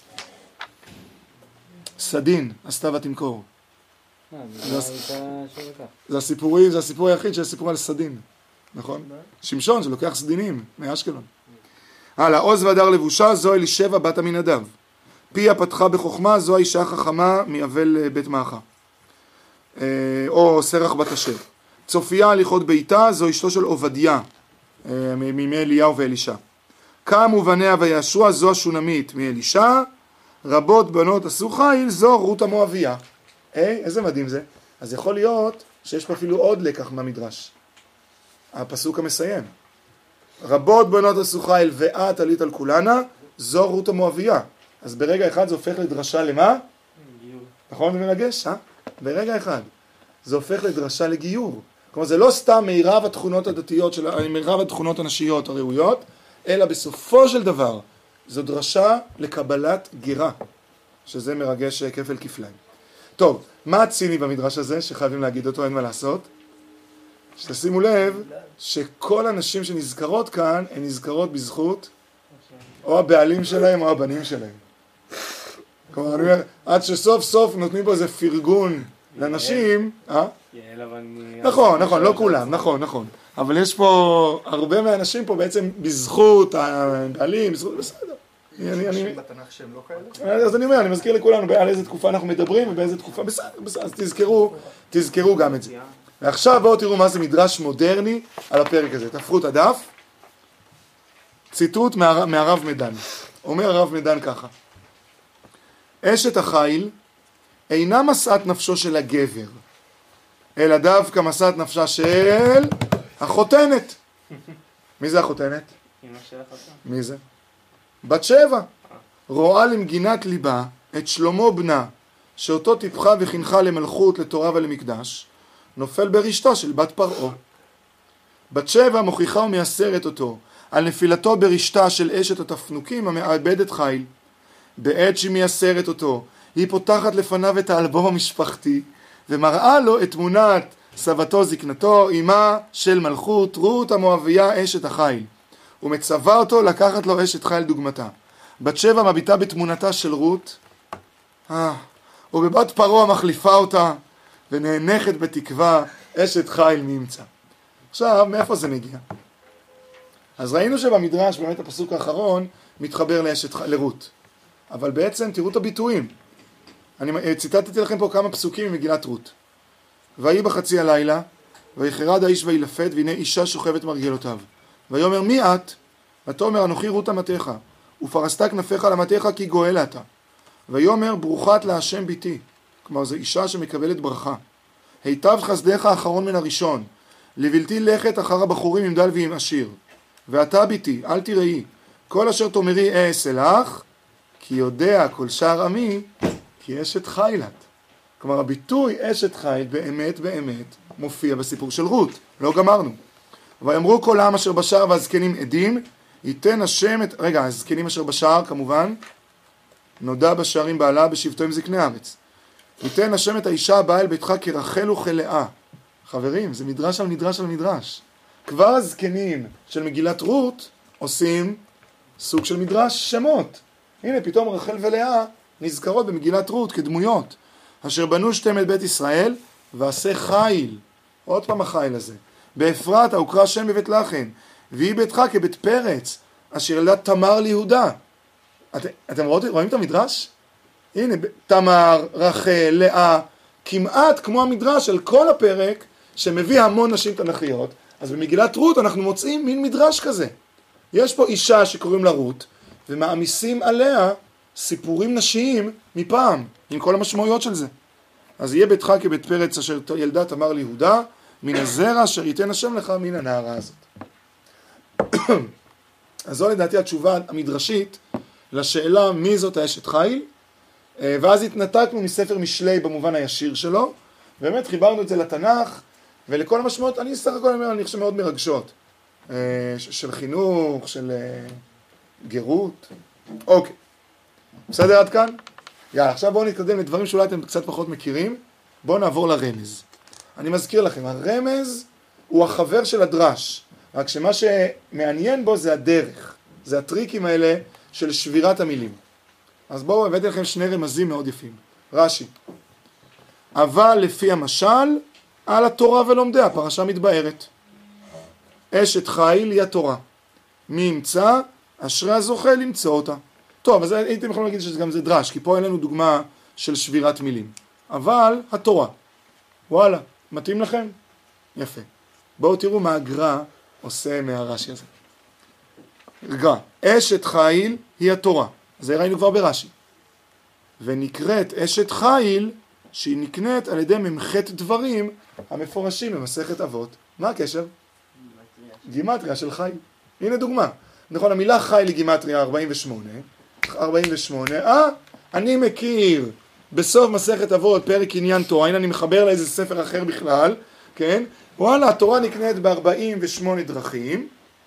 סדין עשתה ותמכור. זה הסיפורים, זה הסיפור היחיד של הסיפור על סדין. נכון? שמשון שלוקח סדינים מאשקלון. הלאה, עוז והדר לבושה, זו אלישבע בת עמינדב. פיה פתחה בחוכמה, זו האישה חכמה מאבל בית מאחה. או סרח בת אשר. צופיה הליכות ביתה, זו אשתו של עובדיה, מימי אליהו ואלישע. קמו בניה וישוע, זו השונמית מאלישע. רבות בנות עשו חיל, זו רות המואביה. היי, איזה מדהים זה. אז יכול להיות שיש פה אפילו עוד לקח מהמדרש. הפסוק המסיים. רבות בנות עשו חיל ואת עלית על כולנה, זו רות המואביה. אז ברגע אחד זה הופך לדרשה למה? גיור. נכון זה מרגש, אה? ברגע אחד. זה הופך לדרשה לגיור. כלומר זה לא סתם מירב התכונות הדתיות, של, מירב התכונות הנשיות הראויות, אלא בסופו של דבר זו דרשה לקבלת גירה, שזה מרגש כפל כפליים. טוב, מה הציני במדרש הזה שחייבים להגיד אותו, אין מה לעשות? שתשימו לב שכל הנשים שנזכרות כאן הן נזכרות בזכות או הבעלים שלהם או הבנים שלהם. כלומר, אני אומר, עד שסוף סוף נותנים פה איזה פרגון לנשים, אה? נכון, נכון, לא כולם, נכון, נכון. אבל יש פה, הרבה מהאנשים פה בעצם בזכות הבעלים, בזכות, בסדר. נשים בתנ"ך שהם לא כאלה? אז אני אומר, אני מזכיר לכולנו על איזה תקופה אנחנו מדברים ובאיזה תקופה, בסדר, בסדר, אז תזכרו, תזכרו גם את זה. ועכשיו בואו תראו מה זה מדרש מודרני על הפרק הזה. תפרו את הדף. ציטוט מהר, מהרב מדן. אומר הרב מדן ככה. אשת החיל אינה משאת נפשו של הגבר, אלא דווקא משאת נפשה של החותנת. מי זה החותנת? אמא של החותנת. מי זה? בת שבע. רואה למגינת ליבה את שלמה בנה, שאותו טיפחה וחינכה למלכות, לתורה ולמקדש, נופל ברשתה של בת פרעה. בת שבע מוכיחה ומייסרת אותו על נפילתו ברשתה של אשת התפנוקים המאבדת חיל. בעת שהיא מייסרת אותו, היא פותחת לפניו את האלבום המשפחתי ומראה לו את תמונת סבתו זקנתו, אמה של מלכות, רות המואביה אשת החיל, ומצווה אותו לקחת לו אשת חיל דוגמתה. בת שבע מביטה בתמונתה של רות, אה, ובבת פרעה מחליפה אותה ונאנחת בתקווה אשת חיל נמצא. עכשיו, מאיפה זה מגיע? אז ראינו שבמדרש, באמת הפסוק האחרון, מתחבר לאשת חיל, לרות. אבל בעצם תראו את הביטויים. אני ציטטתי לכם פה כמה פסוקים ממגילת רות. ויהי בחצי הלילה, ויחרד האיש וילפת, והנה אישה שוכבת מרגלותיו. ויאמר מי את? ותאמר אנוכי רות אמתך, ופרסת כנפיך על אמתך כי גואל אתה. ויאמר ברוכת להשם ביתי. כלומר זו אישה שמקבלת ברכה. היטב חסדך האחרון מן הראשון, לבלתי לכת אחר הבחורים עם דל ועם עשיר. ואתה ביתי, אל תראי, כל אשר תאמרי אעשה לך, כי יודע כל שאר עמי, כי אשת חיל את. כלומר הביטוי אשת חיל באמת באמת מופיע בסיפור של רות, לא גמרנו. ויאמרו כל העם אשר בשער והזקנים עדים, ייתן השם את... רגע, הזקנים אשר בשער כמובן, נודע בשערים בעלה בשבטו עם זקני הארץ. ייתן השם את האישה הבאה אל ביתך כרחל וכלאה. חברים, זה מדרש על מדרש על מדרש. כבר הזקנים של מגילת רות עושים סוג של מדרש שמות. הנה פתאום רחל ולאה נזכרות במגילת רות כדמויות. אשר בנו שתם את בית ישראל ועשה חיל. עוד פעם החיל הזה. באפרת הוקרא שם בבית לחם. והיא ביתך כבית פרץ. אשר ילדה תמר ליהודה. את, אתם רואים, רואים את המדרש? הנה, תמר, רחל, לאה, כמעט כמו המדרש של כל הפרק שמביא המון נשים תנ"כיות. אז במגילת רות אנחנו מוצאים מין מדרש כזה. יש פה אישה שקוראים לה רות, ומעמיסים עליה סיפורים נשיים מפעם, עם כל המשמעויות של זה. אז יהיה ביתך כבית פרץ אשר ילדה תמר ליהודה, מן הזרע אשר ייתן השם לך מן הנערה הזאת. אז זו לדעתי התשובה המדרשית לשאלה מי זאת האשת חיל, ואז התנתקנו מספר משלי במובן הישיר שלו, באמת חיברנו את זה לתנ"ך, ולכל המשמעות, אני סך הכל אומר, אני חושב מאוד מרגשות, של חינוך, של גירות. אוקיי, בסדר עד כאן? יאללה, עכשיו בואו נתקדם לדברים שאולי אתם קצת פחות מכירים. בואו נעבור לרמז. אני מזכיר לכם, הרמז הוא החבר של הדרש, רק שמה שמעניין בו זה הדרך, זה הטריקים האלה של שבירת המילים. אז בואו, הבאתי לכם שני רמזים מאוד יפים. רש"י, אבל לפי המשל, על התורה ולומדיה, פרשה מתבארת. אשת חיל היא התורה. מי ימצא? אשרי הזוכה למצוא אותה. טוב, אז הייתם יכולים להגיד שגם זה דרש, כי פה אין לנו דוגמה של שבירת מילים. אבל התורה. וואלה, מתאים לכם? יפה. בואו תראו מה הגר"א עושה מהרש"י הזה. גר"א, אשת חיל היא התורה. זה ראינו כבר ברש"י. ונקראת אשת חיל, שהיא נקנית על ידי ממחת דברים המפורשים במסכת אבות. מה הקשר? גימטריה של חיל. הנה דוגמה. נכון, המילה חיל היא גימטריה ארבעים ושמונה. ארבעים ושמונה. אה, אני מכיר בסוף מסכת אבות פרק עניין תורה. הנה אני מחבר לאיזה ספר אחר בכלל. כן? וואלה, התורה נקנית ב-ארבעים ושמונה דרכים.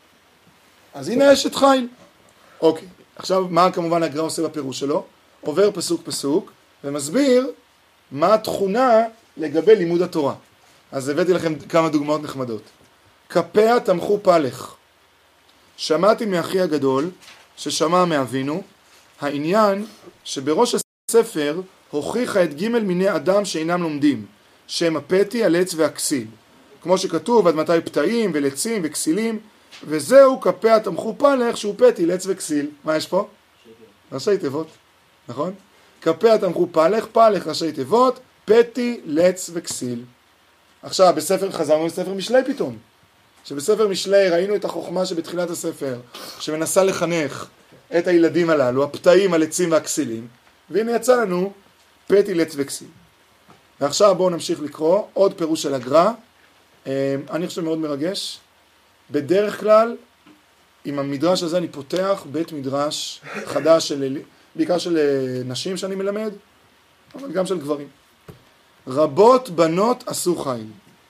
אז הנה אשת חיל. אוקיי. עכשיו, מה כמובן הגר"א עושה בפירוש שלו? עובר פסוק פסוק ומסביר מה התכונה לגבי לימוד התורה. אז הבאתי לכם כמה דוגמאות נחמדות. כפיה תמכו פלך. שמעתי מאחי הגדול, ששמע מאבינו, העניין שבראש הספר הוכיחה את ג' מיני אדם שאינם לומדים, שהם הפתי, הלץ והכסיל. כמו שכתוב, עד מתי פתאים ולצים וכסילים, וזהו כפיה תמכו פלך שהוא פתי, לץ וכסיל. מה יש פה? ראשי תיבות, נכון? כפיה תמכו פלך, פלך ראשי תיבות, פתי, לץ וכסיל. עכשיו, בספר חזרנו לספר משלי פתאום. שבספר משלי ראינו את החוכמה שבתחילת הספר, שמנסה לחנך את הילדים הללו, הפתאים, הלצים והכסילים, והנה יצא לנו פתי, לץ וכסיל. ועכשיו בואו נמשיך לקרוא עוד פירוש של הגר"א. אני חושב מאוד מרגש. בדרך כלל, עם המדרש הזה אני פותח בית מדרש חדש, של, בעיקר של נשים שאני מלמד, אבל גם של גברים. רבות בנות עשו חיל,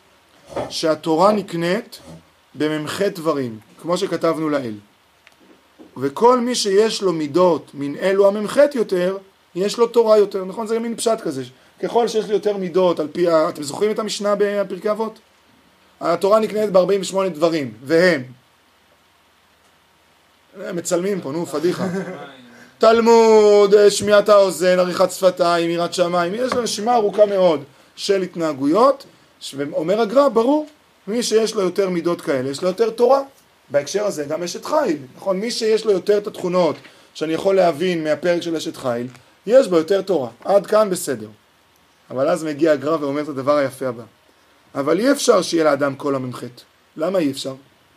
שהתורה נקנית בממחת דברים, כמו שכתבנו לאל. וכל מי שיש לו מידות מן אלו הממחת יותר, יש לו תורה יותר. נכון? זה מין פשט כזה. ככל שיש לי יותר מידות על פי, אתם זוכרים את המשנה בפרקי אבות? התורה נקנית ב-ארבעים ושמונה דברים, והם מצלמים פה, נו, פדיחה. תלמוד, שמיעת האוזן, עריכת שפתיים, יראת שמיים, יש לנו רשימה ארוכה מאוד של התנהגויות, ואומר הגר"א, ברור, מי שיש לו יותר מידות כאלה, יש לו יותר תורה. בהקשר הזה גם אשת חיל, נכון? מי שיש לו יותר את התכונות שאני יכול להבין מהפרק של אשת חיל, יש בו יותר תורה. עד כאן בסדר. אבל אז מגיע הגר"א ואומר את הדבר היפה הבא. אבל אי אפשר שיהיה לאדם כל הממחת. למה אי אפשר?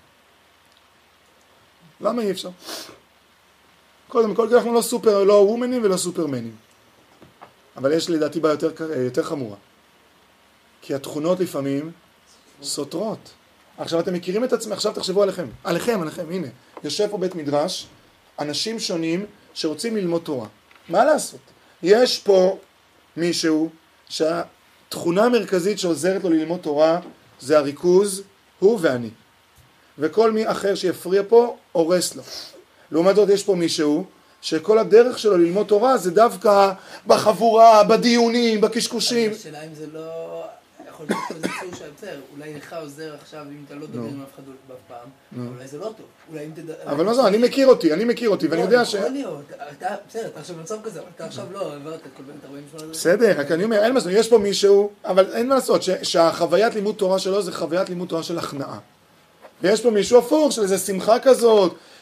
למה אי אפשר? קודם כל, כי אנחנו לא סופר, לא וומנים ולא סופרמנים. אבל יש לדעתי בעיה יותר, יותר חמורה. כי התכונות לפעמים סותרות. עכשיו אתם מכירים את עצמם, עכשיו תחשבו עליכם. עליכם, עליכם, הנה. יושב פה בית מדרש, אנשים שונים שרוצים ללמוד תורה. מה לעשות? יש פה מישהו שהתכונה המרכזית שעוזרת לו ללמוד תורה זה הריכוז, הוא ואני. וכל מי אחר שיפריע פה, הורס לו. לעומת זאת יש פה מישהו שכל הדרך שלו ללמוד תורה זה דווקא בחבורה, בדיונים, בקשקושים. השאלה אם זה לא... יכול להיות שזה ציור שהיוצר, אולי לך עוזר עכשיו אם אתה לא דובר עם אף אחד באף פעם, אולי זה לא טוב. אולי אם תדע... אבל מה זה, אני מכיר אותי, אני מכיר אותי, ואני יודע ש... יכול להיות, בסדר, אתה עכשיו במצב כזה, אבל אתה עכשיו לא, עברת כל בין ארבעים ושמונה... בסדר, רק אני אומר, אין מה לעשות, יש פה מישהו, אבל אין מה לעשות, שהחוויית לימוד תורה שלו זה חוויית לימוד תורה של הכנעה. ויש פה מישהו הפוך, של איזו שמחה כזאת,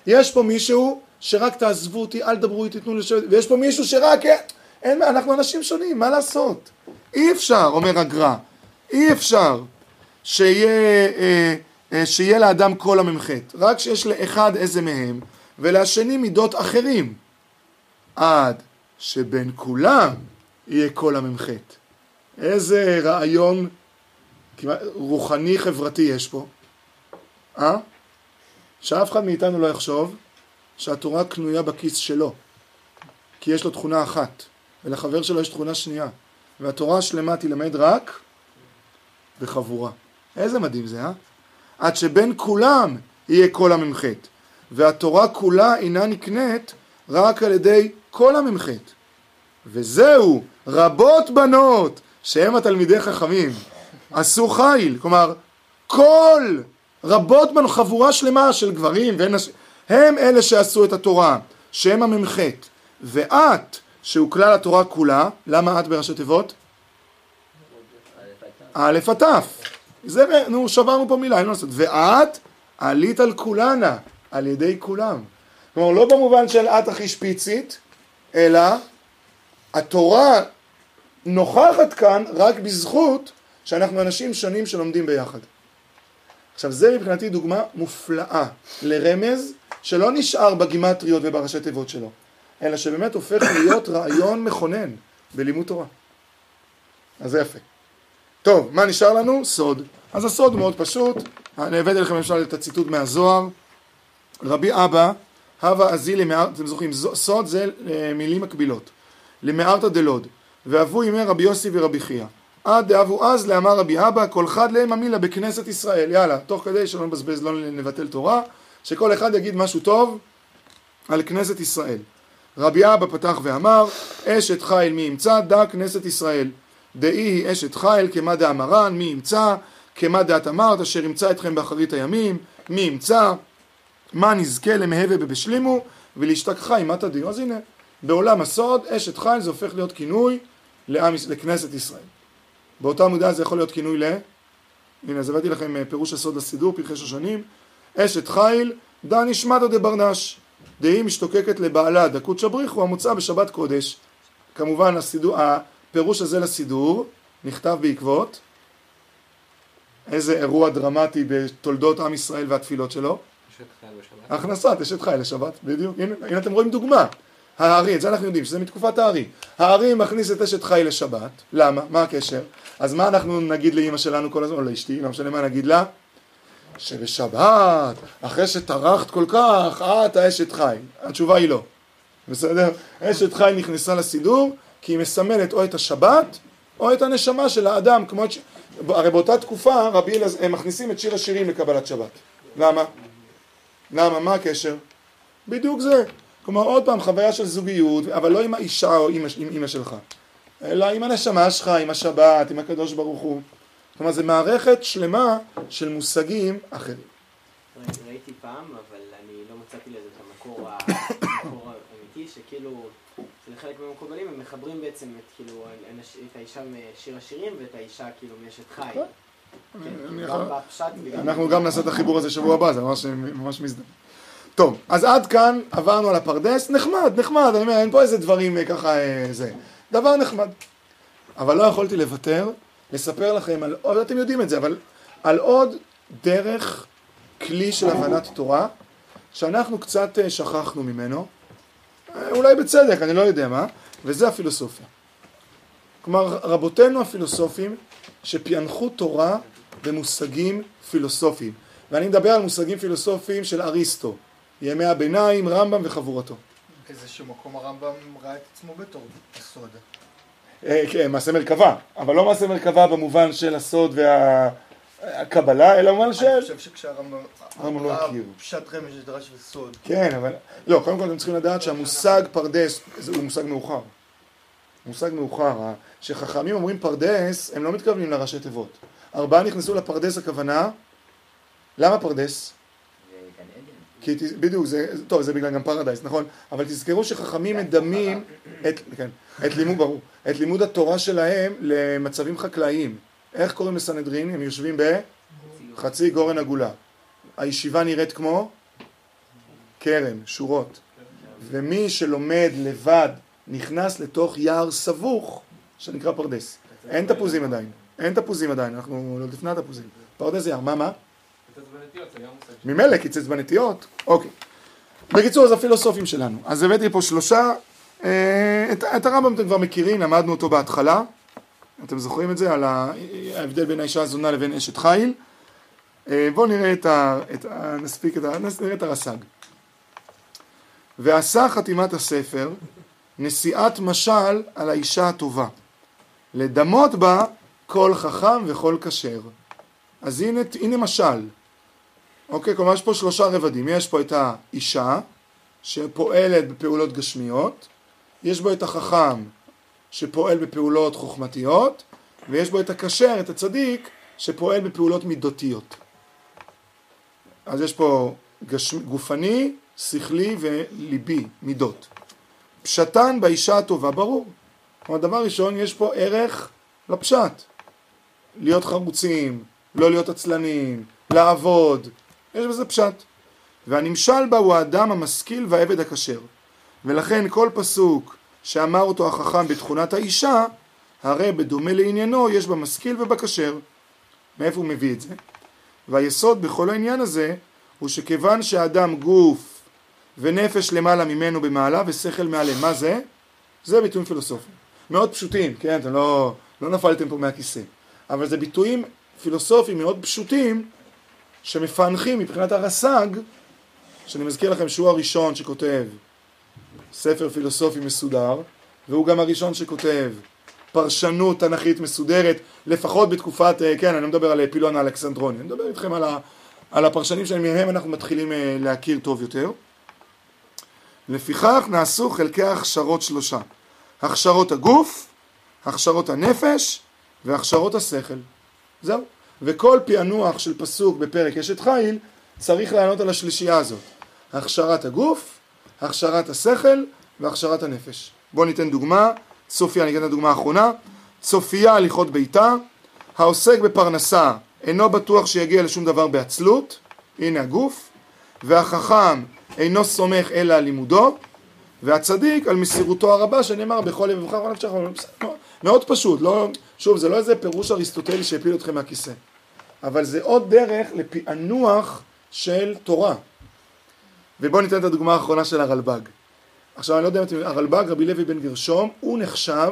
יש פה מישהו שרק תעזבו אותי, אל דברו איתי, תתנו לשבת, ויש פה מישהו שרק, אין, אנחנו אנשים שונים, מה לעשות? אי אפשר, אומר הגר"א, אי אפשר שיהיה, אה, אה, שיהיה לאדם כל הממחת, רק שיש לאחד איזה מהם, ולשני מידות אחרים, עד שבין כולם יהיה כל הממחת. איזה רעיון רוחני חברתי יש פה, אה? שאף אחד מאיתנו לא יחשוב שהתורה קנויה בכיס שלו, כי יש לו תכונה אחת, ולחבר שלו יש תכונה שנייה, והתורה השלמה תלמד רק בחבורה. איזה מדהים זה, אה? עד שבין כולם יהיה כל הממחת, והתורה כולה אינה נקנית רק על ידי כל הממחת. וזהו, רבות בנות, שהם התלמידי חכמים, עשו חיל, כלומר, כל רבות בנות, חבורה שלמה של גברים ונשים, הם אלה שעשו את התורה, שהם הממחת, ואת, שהוא כלל התורה כולה, למה את בראשי תיבות? א' עד ת'. זה, נו, שברנו פה מילה, אין לעשות. ואת עלית על כולנה, על ידי כולם. כלומר, לא במובן של את הכי שפיצית, אלא התורה נוכחת כאן רק בזכות שאנחנו אנשים שונים שלומדים ביחד. עכשיו, זה מבחינתי דוגמה מופלאה לרמז שלא נשאר בגימטריות ובראשי תיבות שלו, אלא שבאמת הופך להיות רעיון מכונן בלימוד תורה. אז זה יפה. טוב, מה נשאר לנו? סוד. אז הסוד מאוד פשוט. אני הבאתי לכם למשל את הציטוט מהזוהר. רבי אבא, הווה אזי למאר, אתם זוכרים, סוד זה מילים מקבילות. למארתא דלוד. ואבו ימי רבי יוסי ורבי חייא. עד דאבו אז לאמר רבי אבא, כל חד להם המילה בכנסת ישראל. יאללה, תוך כדי שלא נבזבז, לא נבטל תורה, שכל אחד יגיד משהו טוב על כנסת ישראל. רבי אבא פתח ואמר, אשת חיל מי ימצא, דע כנסת ישראל. דאי היא אשת חיל כמה דאמרן, מי ימצא, כמה דעת אמרת, אשר ימצא אתכם באחרית הימים, מי ימצא, מה נזכה למהווה בבשלימו, ולהשתכחה עם מה תדיעו. אז הנה, בעולם הסוד, אשת חיל זה הופך להיות כינוי לעם, לכנסת ישראל. באותה מודעה זה יכול להיות כינוי ל... הנה, אז הבאתי לכם פירוש הסוד לסידור, פרחי שושנים. אשת חיל, דא נשמתא דברנש. דהי משתוקקת לבעלה, דקות שבריך, הוא המוצא בשבת קודש. כמובן, הסידור, הפירוש הזה לסידור נכתב בעקבות איזה אירוע דרמטי בתולדות עם ישראל והתפילות שלו. אשת חיל בשבת. הכנסת אשת חיל לשבת, בדיוק. הנה, הנה אתם רואים דוגמה. הארי, את זה אנחנו יודעים, שזה מתקופת הארי. הארי מכניס את אשת חיל לשבת. למה? מה הקשר? אז מה אנחנו נגיד לאמא שלנו כל הזמן, או לאשתי, לא משנה מה נגיד לה? שבשבת, אחרי שטרחת כל כך, את האשת חיל. התשובה היא לא. בסדר? אשת חיל נכנסה לסידור, כי היא מסמלת או את השבת, או את הנשמה של האדם. כמו ש... הרי באותה תקופה, רבי אלעזר, הם מכניסים את שיר השירים לקבלת שבת. למה? למה? מה הקשר? בדיוק זה. כלומר, עוד פעם, חוויה של זוגיות, אבל לא עם האישה או עם, עם אמא שלך, אלא עם הנשמה שלך, עם השבת, עם הקדוש ברוך הוא. כלומר, זה מערכת שלמה של מושגים אחרים. ראיתי פעם, אבל אני לא מצאתי לזה את המקור האמיתי, שכאילו, לחלק מהמקובלים הם מחברים בעצם את, כאילו, את האישה משיר השירים ואת האישה כאילו מאשת חי. אנחנו גם נעשה את החיבור הזה שבוע הבא, זה ממש מזדמן. טוב, אז עד כאן עברנו על הפרדס, נחמד, נחמד, אני אומר, אין פה איזה דברים ככה, זה, דבר נחמד. אבל לא יכולתי לוותר, לספר לכם על, אתם יודעים את זה, אבל על עוד דרך כלי של הבנת תורה, שאנחנו קצת שכחנו ממנו, אולי בצדק, אני לא יודע מה, וזה הפילוסופיה. כלומר, רבותינו הפילוסופים שפענחו תורה במושגים פילוסופיים. ואני מדבר על מושגים פילוסופיים של אריסטו, ימי הביניים, רמב"ם וחבורתו. באיזשהו מקום הרמב"ם ראה את עצמו בתור הסוד. כן, מעשה מרכבה, אבל לא מעשה מרכבה במובן של הסוד והקבלה, אלא במובן של... אני חושב שכשהרמב"ם ראה פשט רמז דרש וסוד. כן, אבל... לא, קודם כל אתם צריכים לדעת שהמושג פרדס הוא מושג מאוחר. מושג מאוחר, שחכמים אומרים פרדס, הם לא מתכוונים לראשי תיבות. ארבעה נכנסו לפרדס הכוונה, למה פרדס? כי בדיוק, זה, טוב, זה בגלל גם פרדייס, נכון? אבל תזכרו שחכמים מדמים את, כן, את לימוד, ברור, את לימוד התורה שלהם למצבים חקלאיים. איך קוראים לסנהדרין? הם יושבים בחצי גורן עגולה. הישיבה נראית כמו קרם, שורות. ומי שלומד לבד נכנס לתוך יער סבוך, שנקרא פרדס. אין תפוזים עדיין. אין תפוזים עדיין, אנחנו לא לפני התפוזים. פרדס יער, מה, מה? קיצץ בנטיות, זה גם מושג. ממילא קיצץ בנטיות. אוקיי. בקיצור, זה הפילוסופים שלנו. אז הבאתי פה שלושה. את, את הרמב"ם אתם כבר מכירים, למדנו אותו בהתחלה. אתם זוכרים את זה? על ההבדל בין האישה הזונה לבין אשת חיל. בואו נראה את ה... את ה נספיק את ה... נראה את הרס"ג. ועשה חתימת הספר נשיאת משל על האישה הטובה, לדמות בה כל חכם וכל כשר. אז הנה, הנה משל. אוקיי, כלומר יש פה שלושה רבדים. יש פה את האישה שפועלת בפעולות גשמיות, יש בו את החכם שפועל בפעולות חוכמתיות, ויש בו את הכשר, את הצדיק, שפועל בפעולות מידותיות. אז יש פה גש... גופני, שכלי וליבי, מידות. פשטן באישה הטובה, ברור. כלומר, דבר ראשון, יש פה ערך לפשט. להיות חרוצים, לא להיות עצלנים, לעבוד. יש בזה פשט. והנמשל בה הוא האדם המשכיל והעבד הכשר. ולכן כל פסוק שאמר אותו החכם בתכונת האישה, הרי בדומה לעניינו יש בה משכיל ובכשר. מאיפה הוא מביא את זה? והיסוד בכל העניין הזה הוא שכיוון שהאדם גוף ונפש למעלה ממנו במעלה ושכל מעלה, מה זה? זה ביטויים פילוסופיים. מאוד פשוטים, כן? אתם לא, לא נפלתם פה מהכיסא. אבל זה ביטויים פילוסופיים מאוד פשוטים שמפענחים מבחינת הרס"ג, שאני מזכיר לכם שהוא הראשון שכותב ספר פילוסופי מסודר, והוא גם הראשון שכותב פרשנות תנכית מסודרת, לפחות בתקופת, כן, אני לא מדבר על פילון האלכסנדרוני, אני מדבר איתכם על, ה, על הפרשנים שמהם אנחנו מתחילים להכיר טוב יותר. לפיכך נעשו חלקי ההכשרות שלושה. הכשרות הגוף, הכשרות הנפש והכשרות השכל. זהו. וכל פענוח של פסוק בפרק אשת חיל צריך לענות על השלישייה הזאת. הכשרת הגוף, הכשרת השכל והכשרת הנפש. בואו ניתן דוגמה. צופיה, אני אתן את הדוגמה האחרונה. צופיה הליכות ביתה, העוסק בפרנסה אינו בטוח שיגיע לשום דבר בעצלות, הנה הגוף, והחכם אינו סומך אלא על לימודו, והצדיק על מסירותו הרבה שנאמר בכל לב ובכל נפשך. מאוד פשוט, לא, שוב, זה לא איזה פירוש אריסטוטלי שהפיל אתכם מהכיסא, אבל זה עוד דרך לפענוח של תורה. ובואו ניתן את הדוגמה האחרונה של הרלב"ג. עכשיו אני לא יודע אם אתם, הרלב"ג, רבי לוי בן גרשום, הוא נחשב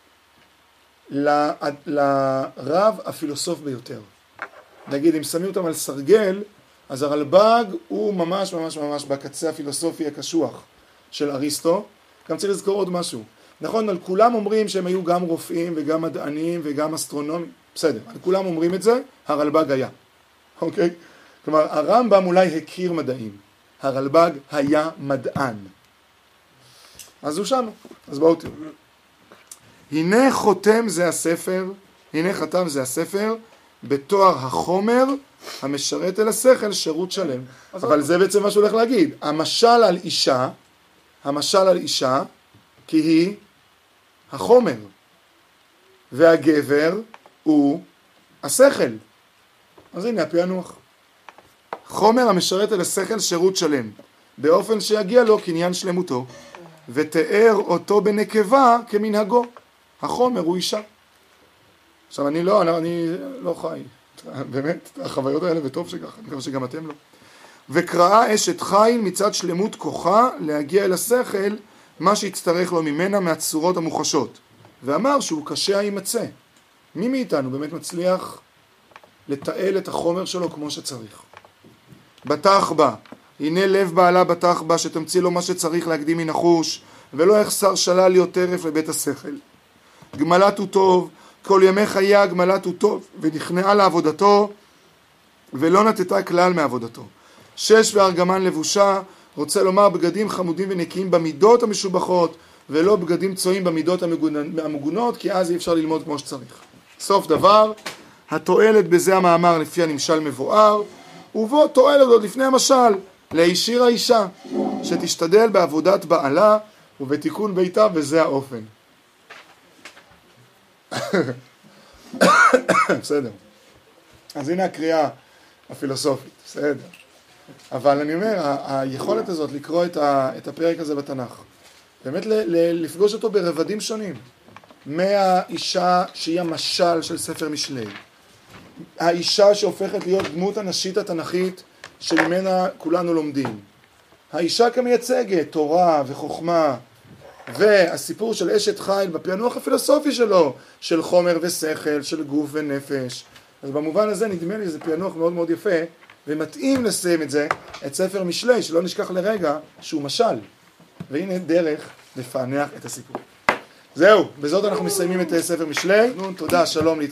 ל, לרב הפילוסוף ביותר. נגיד, אם שמים אותם על סרגל, אז הרלב"ג הוא ממש ממש ממש בקצה הפילוסופי הקשוח של אריסטו. גם צריך לזכור עוד משהו. נכון, על כולם אומרים שהם היו גם רופאים וגם מדענים וגם אסטרונומים. בסדר, על כולם אומרים את זה, הרלב"ג היה. אוקיי? כלומר, הרמב"ם אולי הכיר מדעים. הרלב"ג היה מדען. אז הוא שם. אז בואו תראו. הנה חותם זה הספר, הנה חתם זה הספר, בתואר החומר המשרת אל השכל שירות שלם. אבל זה בעצם מה שהוא הולך להגיד. המשל על אישה, המשל על אישה, כי היא החומר, והגבר הוא השכל. אז הנה הפענוח. חומר המשרת אל השכל שירות שלם, באופן שיגיע לו קניין שלמותו, ותיאר אותו בנקבה כמנהגו. החומר הוא אישה. עכשיו אני לא, אני, אני לא חי. באמת, החוויות האלה וטוב שככה, אני מקווה שגם אתם לא. וקראה אשת חיל מצד שלמות כוחה להגיע אל השכל מה שיצטרך לו ממנה מהצורות המוחשות. ואמר שהוא קשה הימצא. מי מאיתנו באמת מצליח לתעל את החומר שלו כמו שצריך? בטח בה, הנה לב בעלה בטח בה שתמציא לו מה שצריך להקדים מן החוש, ולא יחסר שלל להיות טרף לבית השכל. גמלת הוא טוב, כל ימי חייה גמלת הוא טוב, ונכנעה לעבודתו, ולא נתתה כלל מעבודתו. שש וארגמן לבושה, רוצה לומר בגדים חמודים ונקיים במידות המשובחות, ולא בגדים צועים במידות המגונות, כי אז אי אפשר ללמוד כמו שצריך. סוף דבר, התועלת בזה המאמר לפי הנמשל מבואר, ובו תועלת עוד לפני המשל, להישיר האישה, שתשתדל בעבודת בעלה ובתיקון ביתה, וזה האופן. בסדר. אז הנה הקריאה הפילוסופית, בסדר. אבל אני אומר, ה- היכולת הזאת לקרוא את, ה- את הפרק הזה בתנ"ך, באמת ל- ל- לפגוש אותו ברבדים שונים, מהאישה שהיא המשל של ספר משלי, האישה שהופכת להיות דמות הנשית התנ"כית שממנה כולנו לומדים, האישה כמייצגת תורה וחוכמה, והסיפור של אשת חיל בפענוח הפילוסופי שלו, של חומר ושכל, של גוף ונפש. אז במובן הזה נדמה לי זה פענוח מאוד מאוד יפה, ומתאים לסיים את זה, את ספר משלי, שלא נשכח לרגע שהוא משל. והנה דרך לפענח את הסיפור. זהו, בזאת אנחנו מסיימים את ספר משלי. נו, תודה, שלום.